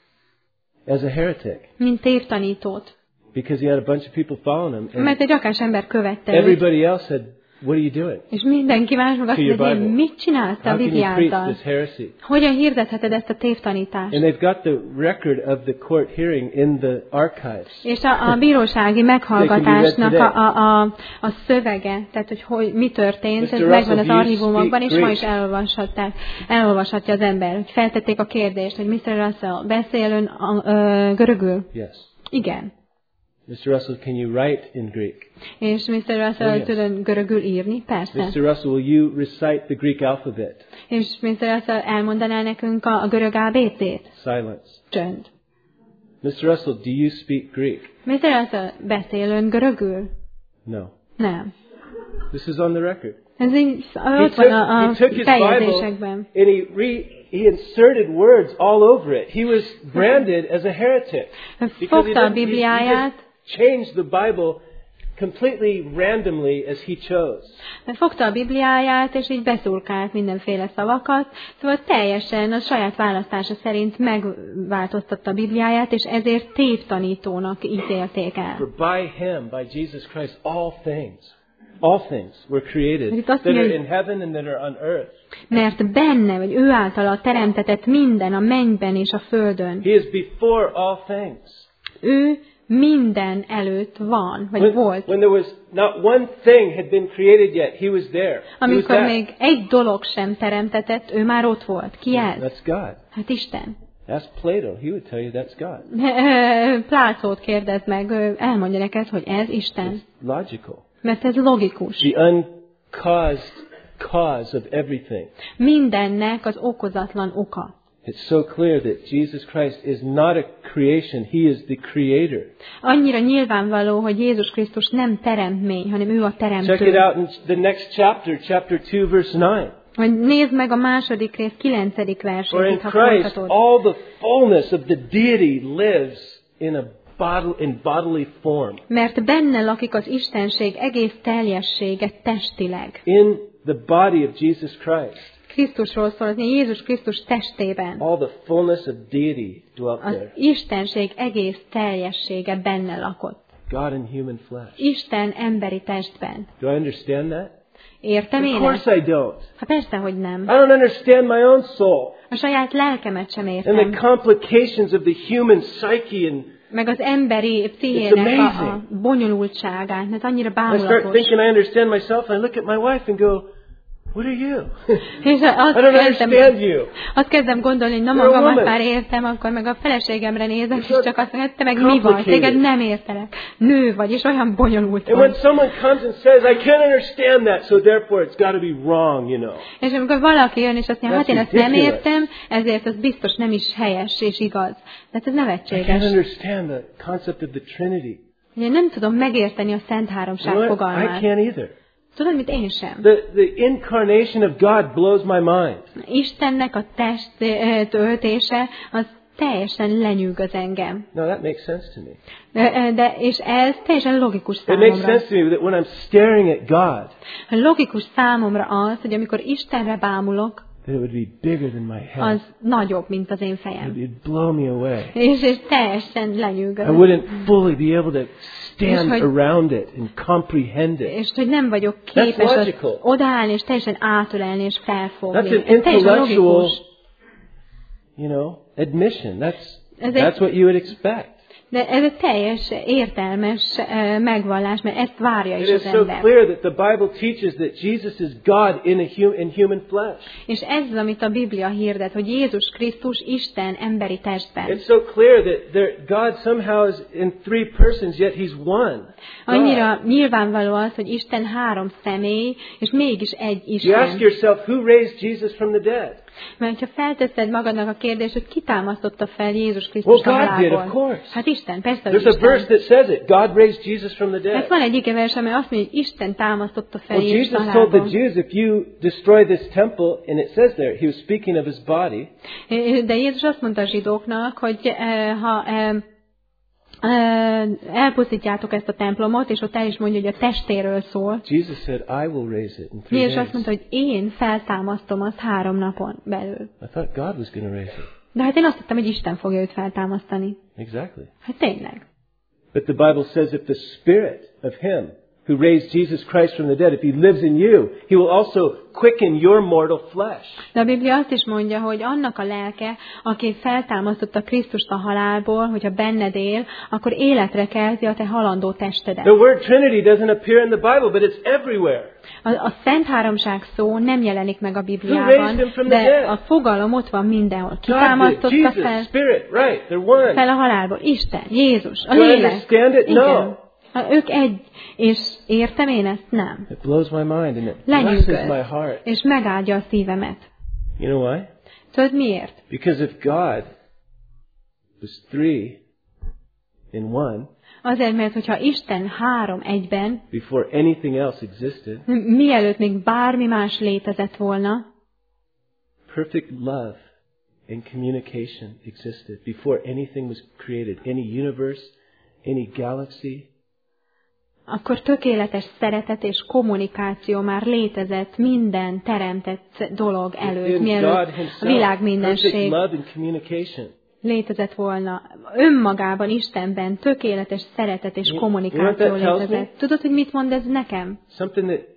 As a heretic, mint tévtanítót. because he had a bunch of people following him, and Mert egy akás ember követte őt, everybody else said, "What are you doing? és mindenki más meg azt To your mondja, hogy Bible. mit csinálsz a How can you preach Bibliáddal? this heresy?" Hogyan hirdetheted ezt a tévtanítást? And they've got the record of the court hearing in the archives. És a, a bírósági meghallgatásnak a, a, a, a szövege, tehát hogy, hogy mi történt, ez mister megvan az Russell, do you archívumokban, és speak ma is elolvashatták, elolvashatja az ember. Hogy feltették a kérdést, hogy mister Russell, beszél ön a, ö, görögül? Yes. Igen. mister Russell, can you write in Greek? És mister Russell, Oh, yes. tud ön görögül írni? Persze. mister Russell, will you recite the Greek alphabet? És mister Russell elmondaná nekünk a, a görög á bé cét? Silence. Csönd. mister Russell, do you speak Greek? mister Russell, beszél ön görögül? No. Nem. This is on the record. Ez így He ott took, van a, he a took his Bible feljegyzésekben. and he re, he inserted words all over it. He was branded as a heretic because he Fogta a didn't, he, he Bibliáját, just changed the Bible completely randomly as he chose. fogta a Bibliáját, és így beszurkált mindenféle szavakat, szóval teljesen a saját választása szerint megváltoztatta a Bibliáját, és ezért tévtanítónak ítélték el. For by him, by Jesus Christ, all things, all things were created Itt azt that mondja, are hogy- in heaven and that are on earth. Mert benne, vagy ő általa teremtetett minden a mennyben és a földön. He is before all things. Ő minden előtt van, vagy When, volt. when there was not one thing had been created yet, he was there. He was Amikor that. még egy dolog sem teremtetett, ő már ott volt. Ki ez? That's God. Hát Isten. Ask Plato. He would tell you that's God. Plátót kérdezd meg, ő elmondja neked, hogy ez Isten. It's logical. Mert ez logikus. The uncaused cause of everything. Mindennek az okozatlan oka. It's so clear that Jesus Christ is not a creation. He is the creator. Annyira nyilvánvaló, hogy Jézus Krisztus nem teremtmény, hanem ő a Check it teremtő. out in the next chapter, chapter two, verse nine. Vagy nézd meg a második rész kilencedik For versét, in ha Christ folytatod. all the fullness of the deity lives in a bodily, in bodily form. Mert benne lakik az Istenség egész teljessége testileg. In the body of Jesus Christ. Krisztusról szól, az Jézus Krisztus testében. All the fullness of deity dwelt Az there. Istenség egész teljessége benne lakott. God in human flesh. Isten emberi testben. Do I understand that? Értem Of én ezt? course I don't. Hát persze, hogy nem. I don't understand my own soul. A saját lelkemet sem And értem. the complications of the human psyche, and Meg az emberi It's pszichének a, a amazing. bonyolultságát, mert annyira I start bámulatos. thinking I understand myself, and I look at my wife and go, what are you? És I azt don't kezdem, understand you. azt kezdem gondolni, hogy na You're a magamat woman. már értem, akkor meg a feleségemre nézek, You're és csak azt mondja, te meg mi vagy, complicated. téged nem értelek. Nő vagy, és olyan bonyolult And when vagy. someone comes and says, I can't understand that, so therefore it's got to be wrong, you know. És amikor valaki jön, és azt mondja, hát én That's ezt nem ridiculous. értem, ezért az biztos nem is helyes és igaz. Tehát ez I can't nevetséges. understand the concept of the Trinity. Ugye nem tudom megérteni a Szent You Háromság know what? I fogalmát. can't either. Tudod, mit én sem. The, the incarnation of God blows my mind. Istennek a test eh, töltése, az teljesen lenyűgöz engem. No, that makes sense to me. De, de, és ez teljesen logikus It makes számomra. sense to me that when I'm staring at God, Logikus számomra az, hogy amikor Istenre bámulok, that it would be bigger than my head. az nagyobb, mint az én It fejem. would blow me away. És, és teljesen I lenyűgöz. wouldn't fully be able to stand És hogy- around it and comprehend it. És hogy nem vagyok képes That's az logical. odaállni, és teljesen átölelni, és felfogni. That's an Ez teljesen intellectual, logikus. you know, admission. That's Ez egy- that's what you would expect. De ez egy teljes, értelmes uh, megvallás, mert ezt várja It is is az so ember. clear that the Bible teaches that Jesus is God in a hu- in human flesh. És ez az, amit a Biblia hirdet, hogy Jézus Krisztus Isten emberi testben. It's so clear that there, God somehow is in three persons, yet He's one. God. Annyira nyilvánvaló az, hogy Isten három személy, és mégis egy You ask Isten. yourself, who raised Jesus from the dead? Mert ha felteszed magadnak a kérdést, hogy ki támasztotta fel Jézus Krisztus a Well, God did, of halálból. course. Hát Isten, persze, hogy There's a verse Isten. that says it. God raised Jesus from the Hát dead. van egy igevers, amely azt mondja, hogy Isten támasztotta fel Well, Jézus a Jesus told the halálból. Jews, if you destroy this temple, and it says there, He was speaking of His body, De Jézus azt mondta a zsidóknak, hogy eh, ha eh, eh, elpusztítjátok ezt a templomot, és ott el is mondja, hogy a testéről szól. Jesus said, I will raise it in three Jézus days. azt mondta, hogy én feltámasztom azt három napon belül. I thought God was going to raise it. De hát én azt hittem, hogy Isten fogja őt feltámasztani. Exactly. Hát tényleg. But the Bible says if the Spirit of Him who raised Jesus Christ from the dead, if He lives in you, He will also quicken your mortal flesh. De a Biblia azt is mondja, hogy annak a lelke, aki feltámasztotta Krisztust a halálból, hogyha benned él, akkor életre kelti a te halandó testedet. The word Trinity doesn't appear in the Bible, but it's everywhere. A, a Szent Háromság szó nem jelenik meg a Who Bibliában, raised him from the de dead? a fogalom ott van mindenhol. Ki God did. támasztotta Jesus, fel, Spirit, right, they're one. fel a halálból? Isten, Jézus, a Do I lélek. understand it? No. Igen. Ha ők egy, és értem én ezt? Nem. It blows my mind and it blesses my Lenyűgöz, heart. és megáldja a szívemet. You know why? Tudod miért? Because if God was three in one, Azért, mert hogyha Isten három egyben, before anything else existed, mielőtt még bármi más létezett volna, perfect love and communication existed before anything was created, any universe, any galaxy. akkor tökéletes szeretet és kommunikáció már létezett minden teremtett dolog előtt, In God mielőtt a Himself, világ perfect mindenség love and communication. létezett volna. Önmagában, Istenben tökéletes szeretet és You- kommunikáció you know what that tells me? létezett. Tudod, hogy mit mond ez nekem? Something that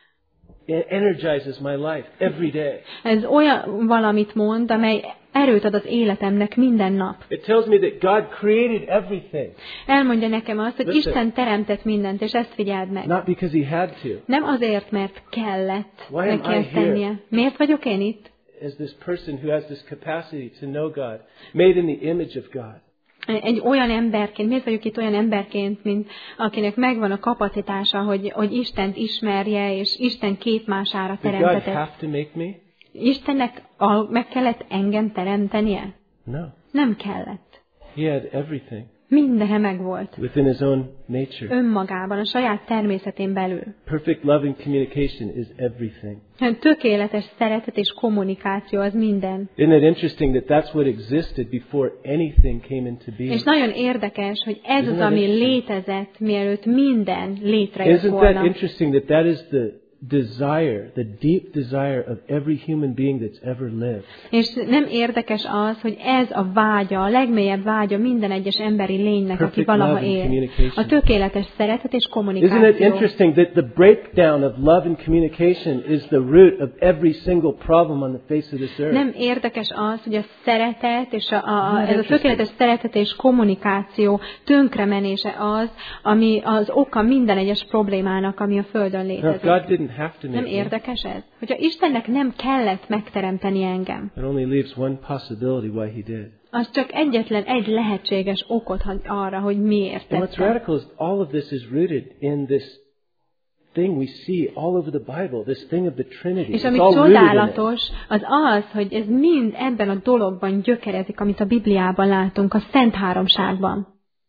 energizes my life every day. Ez olyan valamit mond, amely erőt ad az életemnek minden nap. It tells me that God created everything, Elmondja nekem azt, hogy Listen. Isten teremtett mindent, és ezt figyeld meg. not because He had to. Nem azért, mert kellett Why am neki I ezt here? tennie. Miért vagyok én itt? As this person who has this capacity to know God, made in the image of God. Egy olyan emberként, miért vagyok itt olyan emberként, mint akinek megvan a kapacitása, hogy, hogy Istent ismerje, és Isten képmására Did God teremtetett. have to make me? Istennek a, meg kellett engem teremtenie? No. Nem kellett. He had everything Mindene megvolt. within His own nature. Önmagában, a saját természetén belül. Perfect love and communication is everything. Tökéletes szeretet és kommunikáció az minden. Isn't it interesting that that's what existed before anything came into being? És nagyon érdekes, hogy ez Isn't az, that ami interesting? létezett, mielőtt minden létrejött Isn't that volna. interesting that that is the desire, the deep desire of every human being that's ever lived? És nem érdekes az, hogy ez a vágya, a legmélyebb vágya minden egyes emberi lénynek, aki Perfect valaha love and él. communication. A tökéletes szeretet és Isn't it kommunikáció. interesting that the breakdown of love and communication is the root of every single problem on the face of this earth? Nem érdekes az, hogy a szeretet és a, a, Nem ez a interesting. tökéletes szeretet és kommunikáció tönkremenése az, ami az oka minden egyes problémának, ami a Földön Now, if létezik. God didn't have to Nem make me, érdekes ez? Hogyha Istennek nem kellett megteremteni engem, it only leaves one possibility why He did. az csak egyetlen egy lehetséges okot ad arra, hogy miért And what's tette. radical is all of this is rooted in this thing we see all over the Bible, this thing of the Trinity. És It's ami all rooted in it. csodálatos, az az, hogy ez mind ebben a dologban gyökerezik, amit a Bibliában látunk, a Szent Háromságban.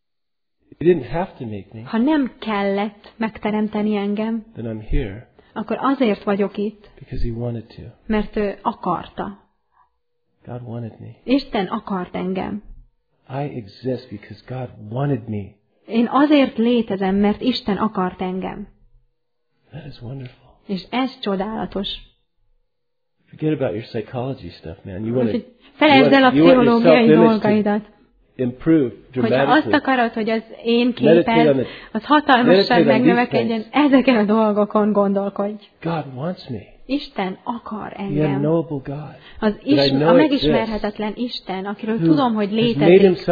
He didn't have to make me, Ha nem kellett megteremteni engem, then I'm here akkor azért vagyok itt, because He wanted to. mert ő akarta. God wanted me. Isten akart engem. I exist because God wanted me. Én azért létezem, mert Isten akart engem. That is wonderful. És ez csodálatos. Forget about your psychology stuff, man. You want to felejtsd el a pszichológiai dolgaidat. Improve dramatically. Hogyha azt akarod, hogy az én képed, az hatalmasan megnövekedjen, ezeken a dolgokon gondolkodj. God wants me. Isten akar The engem. unknowable God. Az is, a megismerhetetlen Isten, akiről tudom, hogy létezik,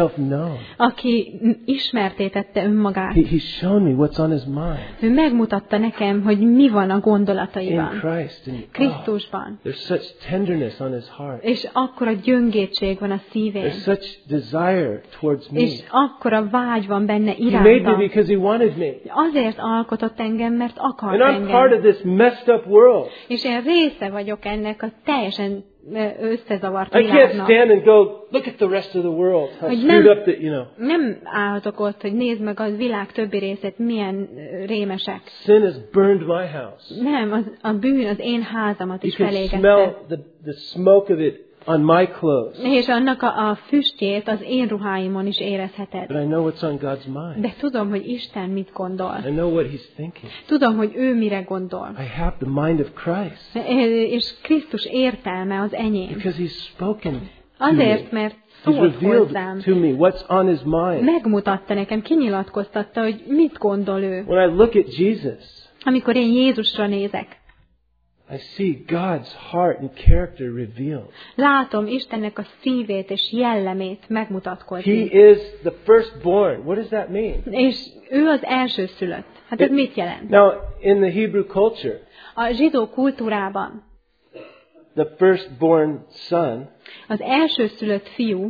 aki ismertétette önmagát. He, he's shown me what's on his mind. Ő megmutatta nekem, hogy mi van a gondolataiban. In Christ, in, Krisztusban. Oh, there's such tenderness on his heart. És akkora gyöngétség van a szívén. There's such desire towards me. És akkora vágy van benne He made me irántam. because he wanted me. Azért alkotott engem, mert akart And I'm engem. part of this messed up world. És én része vagyok ennek a teljesen ö, összezavart I can't világnak. stand and go, look at the rest of the world. How Hogy screwed nem, up that, you know. nem állhatok ott, hogy nézd meg a világ többi részét, milyen ö, rémesek. Sin has burned my house. Nem, az, a bűn az én házamat You is can felégette. smell the, the smoke of it on my clothes. És annak a, a füstjét az én ruháimon is érezheted. But I know what's on God's mind. De tudom, hogy Isten mit gondol. I know what he's thinking. Tudom, hogy ő mire gondol. I have the mind of Christ. És Krisztus értelme az enyém. Because he's spoken to Azért, me. mert He's szólt revealed hozzám. to me what's on his mind. Megmutatta nekem, kinyilatkoztatta, hogy mit gondol ő. When I look at Jesus, Amikor én Jézusra nézek, I see God's heart and character revealed. látom Istennek a szívét és jellemét He megmutatkozni. is the firstborn. What does that mean? És ő az elsőszülött. Hát ez mit jelent? Now, in the Hebrew culture, A zsidó kultúrában the firstborn son az elsőszülött fiú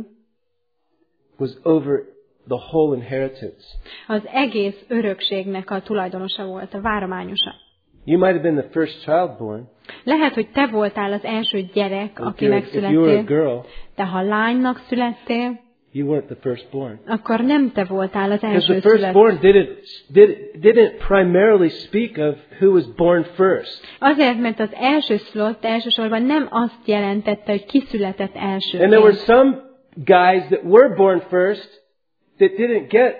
was over the whole inheritance. az egész örökségnek a tulajdonosa volt, a várományosa. You might have been the first child born. Lehet, hogy te voltál az első gyerek, If aki you're, if you were a megszülettél, girl, de ha lánynak születtél, you weren't the firstborn. akkor nem te voltál az Because the elsőszülött. firstborn didn't, did, didn't primarily speak of who was born first. Azért, mert az elsőszülött elsősorban nem azt jelentette, hogy ki született And there were elsőként. some guys that were born first that didn't get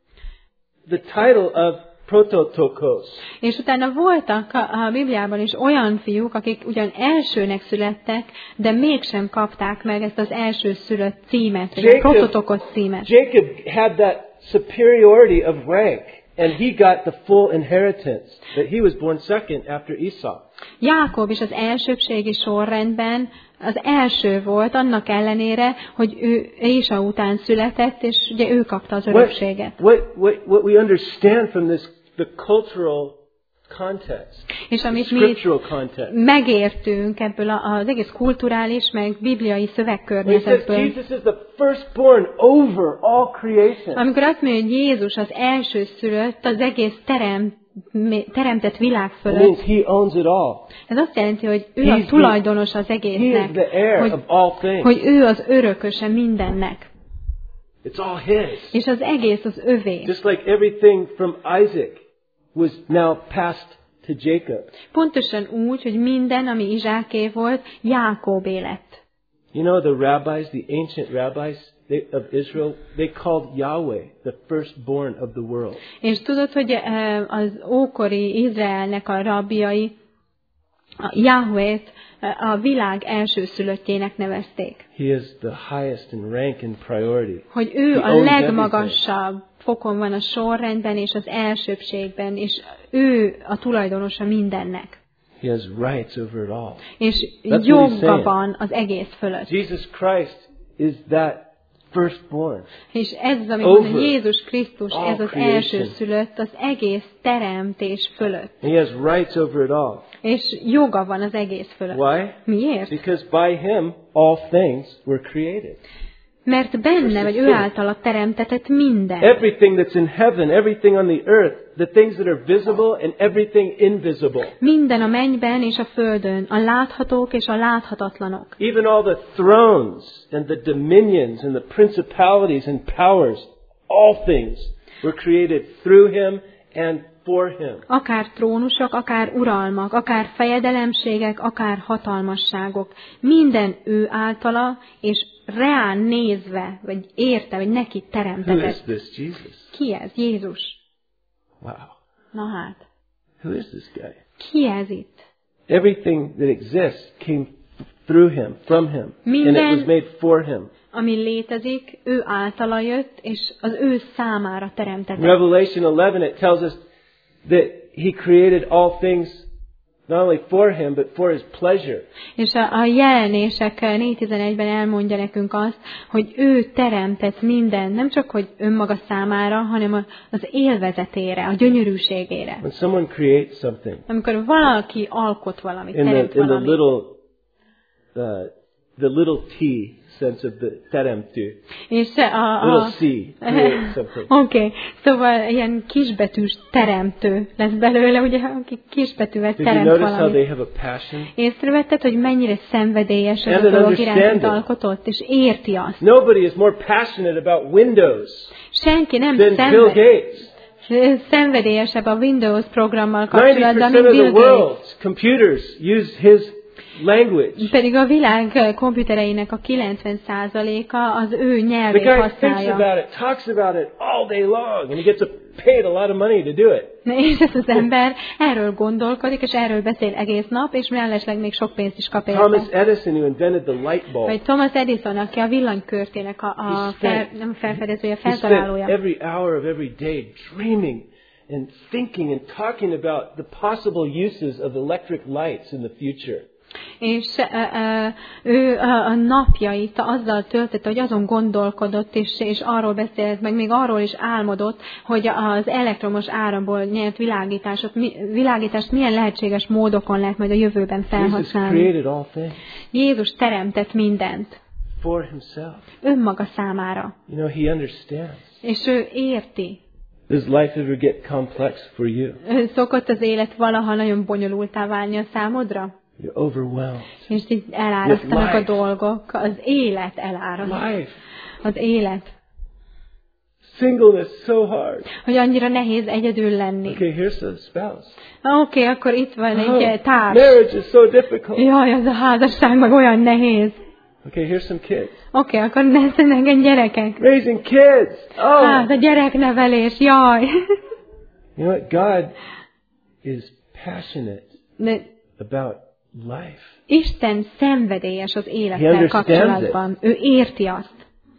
the title of prototokos. És utána voltak a, a Bibliában is olyan fiúk, akik ugyan elsőnek születtek, de mégsem kapták meg ezt az elsőszülött címet, vagy a prototokos címet. Jacob had that superiority of rank, and he got the full inheritance, but he was born second after Esau. Jákob is az elsőbségi sorrendben az első volt, annak ellenére, hogy ő Ésa után született, és ugye ő kapta az örökséget. What, what, what we understand from this, the cultural context, És the amit mi scriptural context, megértünk ebből az egész kulturális, meg bibliai when he says szövegkörnyezetből, Jesus is the firstborn over all creation. amikor azt mondja, hogy Jézus az elsőszülött az egész terem, teremtett világ It means fölött, he owns it all. ez azt jelenti, hogy ő He's a the- tulajdonos az He is egésznek, the heir hogy, of all things. hogy ő az örököse mindennek, It's all his. és az egész az övé. Just like everything from Isaac was now passed to Jacob. Pontosan úgy, hogy minden, ami Izsáké volt, Jákóbé lett. You know the rabbis, the ancient rabbis they, of Israel, they called Yahweh the firstborn of the world. És tudod, hogy eh, az ókori Izraelnek a rabbiai a Jahvét a világ elsőszülöttjének nevezték. He is the highest in rank and priority. Hogy ő He a owns legmagasabb fokon van a sorrendben és az elsőbségben, és ő a tulajdonosa mindennek. He has rights over it all. És That's what he's joga saying. van az egész fölött. Jesus Christ is that firstborn. És ez az, amit Over mondja, Jézus Krisztus, all ez az creation. elsőszülött az egész teremtés fölött. And he has rights over it all. És joga van az egész fölött. Why? Miért? Because by him all things were created. Mert benne, vagy ő általa teremtetett minden. Everything that's in heaven, everything on the earth, the things that are visible and everything invisible. Minden a mennyben és a földön, a láthatók és a láthatatlanok. Even all the thrones and the dominions and the principalities and powers, all things were created through him and for him. Akár trónusok, akár uralmak, akár fejedelemségek, akár hatalmasságok. Minden ő általa, és reán nézve, vagy érte, vagy neki Who is teremtetett. this Jesus? Ki ez? Jézus. Wow. Na hát, Who is this guy? ki ez itt? Everything that exists came through him, from him, Minden, and it was made for him. Ami létezik, ő általa jött, és az ő számára teremtett. In Revelation eleven it tells us that he created all things not only for him, but for his pleasure. És a, a jelenések négy tizenegyben elmondja nekünk azt, hogy ő teremtett minden, nem csak hogy önmaga számára, hanem az élvezetére, a gyönyörűségére. When someone creates something, amikor valaki alkot valamit, in teremt the, in the valamit. little, uh, the little t sense of the teremtő, És a, a, little c, create something. Oké, okay. Szóval ilyen kisbetűs teremtő lesz belőle, ugye, aki kisbetűvel Did you teremt notice how valamit. they have a passion? Észrevetted, hogy mennyire szenvedélyes ez And a an dolog iránt, amit understanding. alkotott, és érti azt. Nobody is more passionate about Windows Senki nem than Bill szenved, Gates. szenvedélyesebb a Windows programmal ninety kapcsolatban, percent mint of Bill the Gates. world's computers use his language. Pedig a világ komputereinek a kilencven százaléka az ő The nyelvét guy thinks használja. about it, talks about it all day long, and he gets paid a lot of money to do it. És ez az ember erről gondolkodik, és erről beszél egész nap, és mellesleg még sok pénzt is kap Thomas érte. Edison, who invented the light bulb, Vagy Thomas Edison, aki a villanykörtének a, a fel, nem felfedezője, he spent feltalálója. every hour of every day dreaming and thinking and talking about the possible uses of electric lights in the future. És uh, uh, ő uh, a napjait azzal töltött, hogy azon gondolkodott, és, és arról beszélt, meg még arról is álmodott, hogy az elektromos áramból nyert világításot, mi, világítást milyen lehetséges módokon lehet majd a jövőben Jesus felhasználni. created all things Jézus teremtett mindent for himself. önmaga számára, You know, he understands. és ő érti. Does life ever get complex for you? Szokott az élet valaha nagyon bonyolultá válni a számodra? You're overwhelmed. És így elárasztanak a With life. dolgok. Az élet eláraszt. Life. Az élet. Singleness so hard. Hogy annyira nehéz egyedül lenni. Okay, here's a spouse. Oké, okay, akkor itt van egy Oh, társ. marriage is so difficult. Jaj, az a házasság meg olyan nehéz. Okay, here's some kids. Oké, okay, akkor neszenek gyerekek. Raising kids. Oh. Hát, a gyereknevelés, jaj. You know what? God is passionate De about life. Isten szenvedélyes az He élettel understands kapcsolatban. Ő érti azt.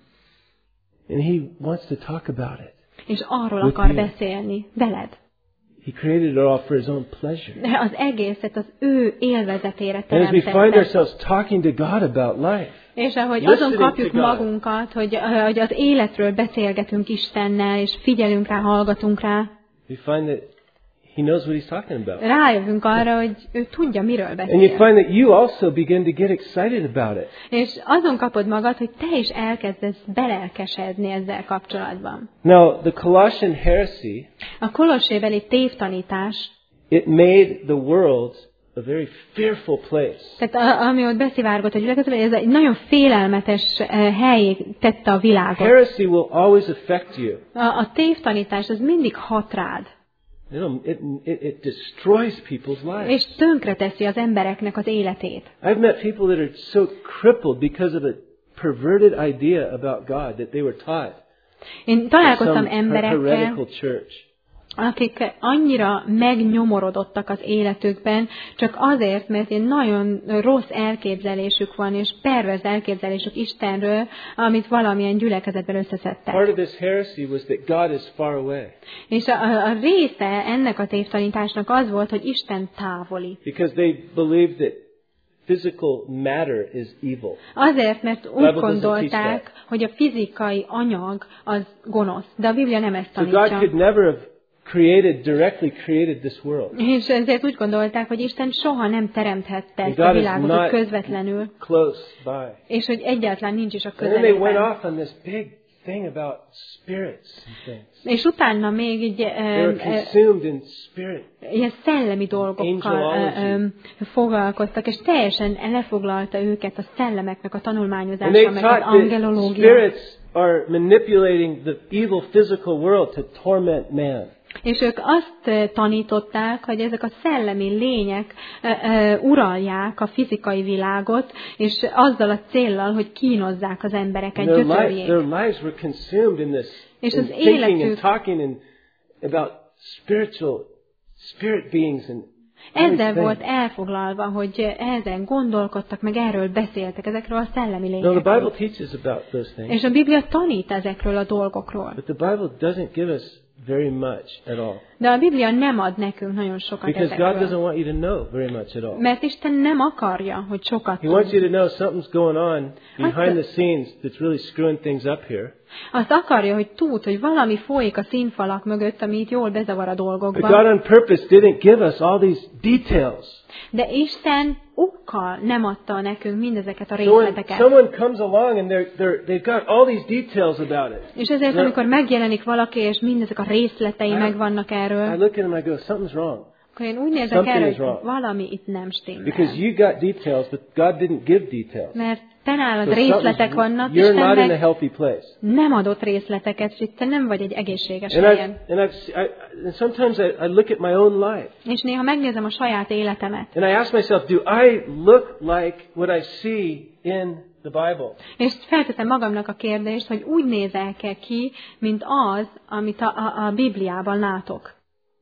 And he wants to talk about it. És arról With akar you. beszélni. Veled. He created it all for his own pleasure. De az egészet az ő élvezetére And as we find teremtette. ourselves talking to God about life, És ahogy listening azon kapjuk to God. magunkat, hogy, hogy az életről beszélgetünk Istennel, és figyelünk rá, hallgatunk rá, we find that he knows what he's talking about. rájövünk arra, hogy ő tudja, miről And you beszél. find that you also begin to get excited about it. És azon kapod magad, hogy te is elkezdesz belelkesedni ezzel kapcsolatban. Now, the Colossian heresy, A kolossébeli tévtanítás, it made the world a very fearful place. tehát a, ami ott beszivárgott a gyülekezetben, ez egy nagyon félelmetes uh, helyé tette a világot. Heresy will always affect you. A, a tévtanítás az mindig hat rád, You know, it, it, it destroys people's lives. és tönkreteszi az embereknek az életét. I've met people that are so crippled because of a perverted idea about God that they were taught Én in találkoztam some emberekkel, heretical church. akik annyira megnyomorodottak az életükben, csak azért, mert egy nagyon rossz elképzelésük van, és perverz elképzelésük Istenről, amit valamilyen gyülekezetben Part összeszedtek. of this heresy was that God is far away És a, a, a része ennek a tévtanításnak az volt, hogy Isten távoli. because they believed that physical matter is evil. Azért, mert úgy Bible doesn't gondolták, teach hogy a fizikai anyag az gonosz. De a Biblia nem ezt So God tanítja. could never have created, directly created this world. És ezért úgy gondolták, hogy Isten soha nem teremthette ezt God a is világot not úgy közvetlenül, Close by. és hogy egyáltalán nincs is a And then they went közelében. off on this big thing about spirits and things. És utána még így, They were ö, ö, consumed in spirit. ilyen szellemi dolgokkal ö, ö, foglalkoztak, és teljesen lefoglalta őket a szellemeknek a And they tanulmányozása, meg az taught that angelológia. spirits are manipulating the evil physical world to torment man. És ők azt ö, tanították, hogy ezek a szellemi lények ö, ö, uralják a fizikai világot, és azzal a céllal, hogy kínozzák az embereket, And their, life, gyötörjék. their lives were consumed in this, És in az thinking and életük- talking and about spiritual, spirit beings and Ezzel volt elfoglalva, hogy ezen gondolkodtak, meg erről beszéltek, ezekről a szellemi No, the Bible lényekről. teaches about those things. És a Biblia tanít ezekről a dolgokról. But the Bible doesn't give us very much at all. De a Biblia nem ad nekünk nagyon sokat Because God ezekről. doesn't want you to know very much at all. Mert Isten nem akarja, hogy sokat He wants you tudj. to know something's going on behind the scenes that's really screwing things up here. Azt akarja, hogy tud, hogy valami folyik a színfalak mögött, ami itt jól bezavar a But God dolgokban. on purpose didn't give us all these details. De Isten okkal nem adta nekünk mindezeket a So when részleteket. someone comes along and they're, they're, they've got all these details about it, És ezért, amikor megjelenik valaki, és mindezek a részletei I- megvannak I erről, look at them and I go, something's wrong. akkor én úgy nézek Something erre, is hogy wrong. valami itt nem stimmel. Because you got details, but God didn't give details. Mert te nálad So részletek something's- vannak, you're Isten not in a meg healthy place. nem adott részleteket, és te nem vagy egy egészséges And, helyen. I've, and, I've, I, and sometimes I, I look at my own life És néha megnézem a saját életemet. and I ask myself, do I look like what I see in the Bible? És felteszem magamnak a kérdést, hogy úgy nézel-e ki, mint az, amit a, a, a Bibliában látok.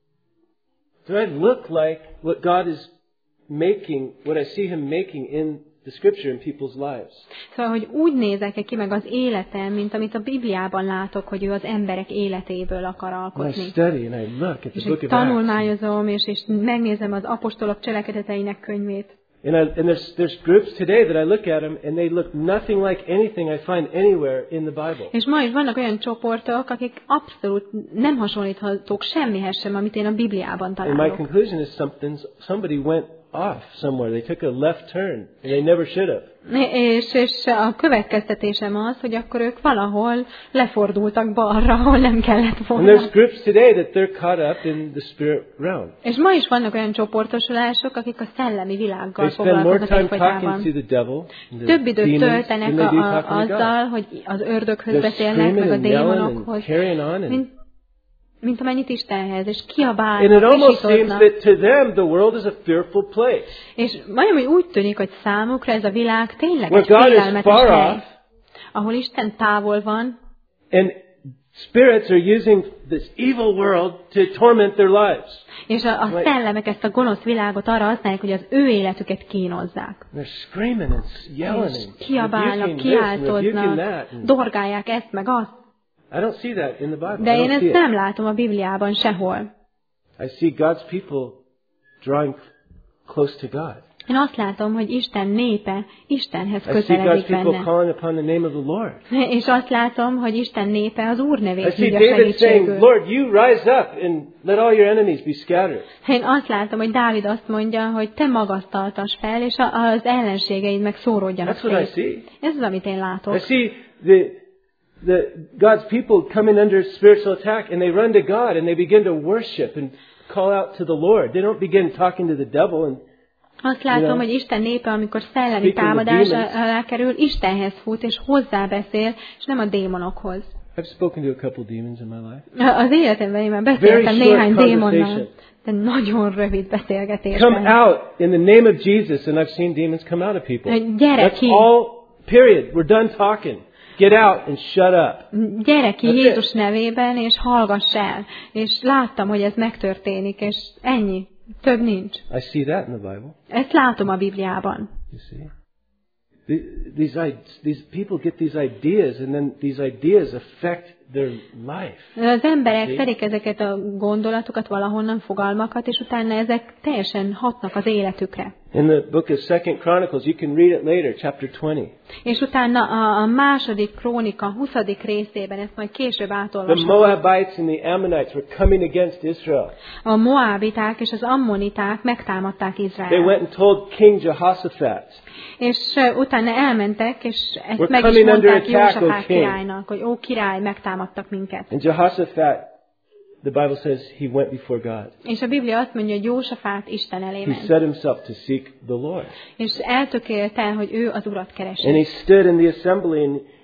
Do I look like what God is making, what I see Him making in the Scripture in people's lives? Szóval, hogy úgy nézek-e ki meg az életem, mint amit a Bibliában látok, hogy ő az emberek életéből akar And I alkotni. study and I look at the És book hogy of Acts. tanulmányozom, és, és megnézem az apostolok cselekedeteinek könyvét. And, I, and there's, there's groups today that I look at them and they look nothing like anything I find anywhere in the Bible. És ma is vannak olyan csoportok, akik abszolút nem hasonlíthatók semmihez sem, amit én a Bibliában And my találok. conclusion is something, somebody went off somewhere. They took a left turn and they never should have. És, és a következtetésem az, hogy akkor ők valahol lefordultak balra, ahol nem kellett And volna. there's groups today that they're caught up in the spirit realm. És ma is vannak olyan csoportosulások, akik a szellemi They világgal spend more foglalkoznak time talking egyfolytában. to the devil, and the Több időt demons, than töltenek they a, do a, talking to God. azzal, hogy az ördöghöz They're beszélnek, screaming meg a and yelling and démonokhoz, carrying on. And, mint, mint amennyit Istenhez, és and it kiabálnak, és almost seems itoznak. that to them the world is a fearful place. És majdnem, hogy úgy tűnik, hogy számukra ez a világ tényleg Where egy God is félelmetes far hely, off, ahol Isten távol van, and spirits are using this evil world to torment their lives. és a, a Right. szellemek ezt a gonosz világot arra használják, hogy az ő életüket kínozzák. They're screaming and yelling És and kiabálnak, rebuking this and rebuking kiáltoznak, that. And dorgálják ezt meg azt. I don't see that in the Bible. De I én don't ezt see it. nem látom a Bibliában sehol. I see God's people drawing close to God. Én azt látom, hogy Isten népe Istenhez I see God's közeledik people benne. calling upon the name of the Lord. És azt látom, hogy Isten népe az Úr I nevét see hívja David saying, segítségül. Lord, you rise up and let all your enemies be scattered. Én azt látom, hogy Dávid azt mondja, hogy te magasztaltass fel, és a- az ellenségeid meg szóródjanak That's what I szét. see. Ez az, amit én látok. I see the, the God's people coming under spiritual attack and they run to God and they begin to worship and call out to the Lord. They don't begin talking to the devil and Azt látom, You know, hogy Isten népe, amikor szellemi speaking to támadás demons. alá kerül, Istenhez fut, és hozzá beszél, és nem a démonokhoz. I've spoken to a couple demons in my life. Az életemben én már Very beszéltem short néhány démonnal, conversation. de nagyon rövid Come beszélgetésben. out in the name of Jesus, and I've seen demons come out of people. Gyere That's ki. all, period. We're done talking. Get out and shut up. Gyere ki That's it. Jézus nevében, és hallgass el. És láttam, hogy ez megtörténik, és ennyi. Több nincs. I see that in the Bible. Ezt látom a Bibliában. You see? The- These, i- these people get these ideas, and then these ideas affect their life. Az emberek See? szedik ezeket a gondolatokat, valahonnan fogalmakat, és utána ezek teljesen hatnak az életükre. In the book of Second Chronicles, you can read it later, chapter twenty. És utána a, a második krónika huszadik részében, ezt majd később The átolvasom. Moabites and the Ammonites were coming against Israel. A moábiták és az ammoniták megtámadták They Izraelt. went and told King Jehoshaphat, És uh, utána elmentek, és ezt We're meg is coming under mondták attack, O Jósafát king. királynak, hogy ó király, megtámadtak minket. and Jehoshaphat, the Bible says, he went before God. És a Biblia azt mondja, hogy Jósafát Isten elé He ment. set himself to seek the Lord. És eltökélte, hogy ő az Urat keresi. And he stood in the assembly and,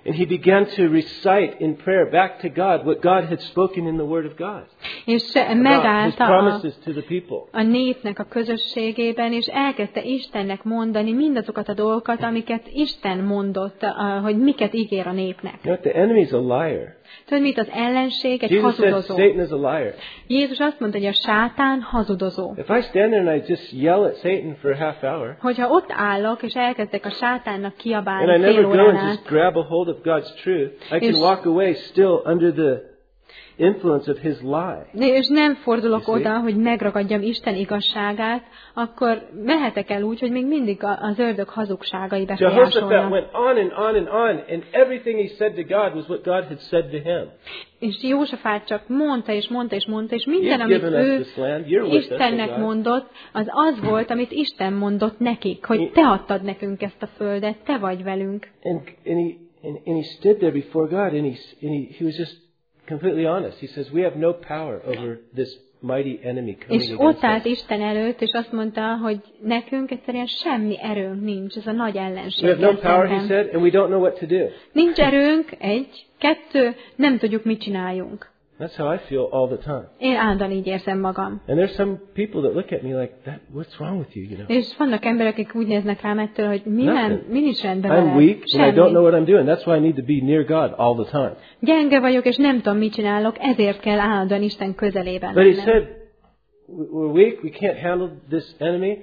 And he began to recite in prayer back to God what God had spoken in the Word of God. És About his megállta a, promises to the people. a népnek a közösségében, és elkezdte Istennek mondani mindazokat a dolgokat, amiket Isten mondott, a- hogy miket ígér a népnek. You know what? The enemy is a liar. Tudod mit? Az ellenség egy Jesus said hazudozó. Satan is a liar. Jézus azt mondta, hogy a sátán hazudozó. If I stand there and I just yell at Satan for a half hour, Hogyha ott állok, és elkezdek a sátánnak and I kiabálni never fél go órán and át, just grab a hold of God's truth, I can És- walk away still under the influence of his lie. és nem fordulok You see? oda, hogy megragadjam Isten igazságát, akkor mehetek el úgy, hogy még mindig a- az ördög hazugságai Jehoshaphat befolyásolnak. went on and on and on, and everything he said to God was what God had said to him. És Józsafát csak mondta és mondta és mondta, és minden, You've amit given us ő this land. You're with us, O Istennek God. mondott, az az volt, amit Isten mondott nekik, hogy te adtad nekünk ezt a földet, te vagy velünk. And, and, he, and, and he stood there before God, and, he, and he, he was just completely honest. He says, we have no power over this mighty enemy coming És ott against állt us. Isten előtt, és azt mondta, hogy nekünk egyszerűen semmi erőnk nincs, ez a nagy We have ellenség. no power, he said, and we don't know what to do. Nincs erőnk, egy, kettő, nem tudjuk, mit csináljunk. That's how I feel all the time. Én állandóan így érzem magam. And there's some people that look at me like, that, what's wrong with you, you know? És vannak emberek, akik úgy néznek rám ettől, hogy mi, nem, Nothing. mi nincs rendben I'm veled. weak, and I don't know Semmi. what I'm doing. That's why I need to be near God all the time. Gyenge vagyok, és nem tudom, mit csinálok, ezért kell állandóan Isten közelében But he lennem. said, we're weak, we can't handle this enemy.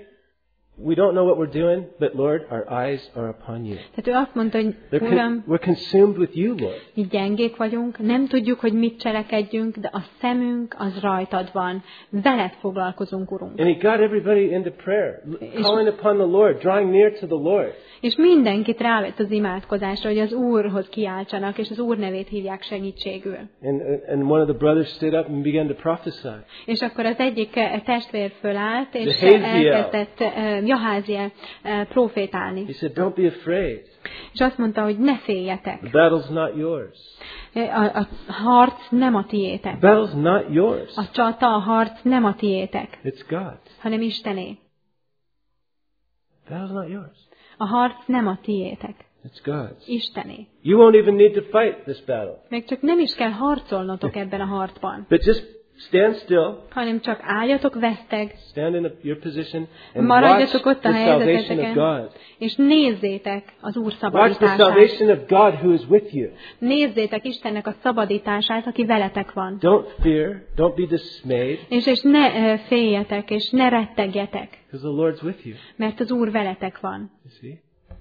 We don't know what we're doing, but Lord, our eyes are upon you. Tehát ő azt mondta, hogy They're con- Uram, we're consumed with you, Lord. mi gyengék vagyunk, nem tudjuk, hogy mit cselekedjünk, de a szemünk az rajtad van. Veled foglalkozunk, Urunk. And he got everybody into prayer, calling upon the Lord, drawing near to the Lord. És mindenkit rávett az imádkozásra, hogy az Úrhoz kiáltsanak, és az Úr nevét hívják segítségül. And, and one of the brothers stood up and began to prophesy. És akkor az egyik eh, testvér fölállt, és Jehaziel. elkezdett eh, Jaháziel eh, profétálni. He said, don't be afraid. És azt mondta, hogy ne féljetek. The battle's not yours. A, a harc nem a tiétek. The battle's not yours. A csata, a harc nem a tiétek, It's God's. hanem Istené. The battle's not yours. A harc nem a tiétek, It's God's. Istené. You won't even need to fight this battle. Még csak nem is kell harcolnotok ebben a harcban, But just stand still, hanem csak álljatok veszteg, stand in a, your position, and watch maradjatok ott a the salvation of helyzeteteken, God. és nézzétek az Úr Watch the szabadítását. salvation of God who is with you. Nézzétek Istennek a szabadítását, aki veletek van. Don't fear, don't be dismayed, És, és ne eh, féljetek, és ne rettegjetek, because the Lord's with you. mert az Úr veletek van. You see?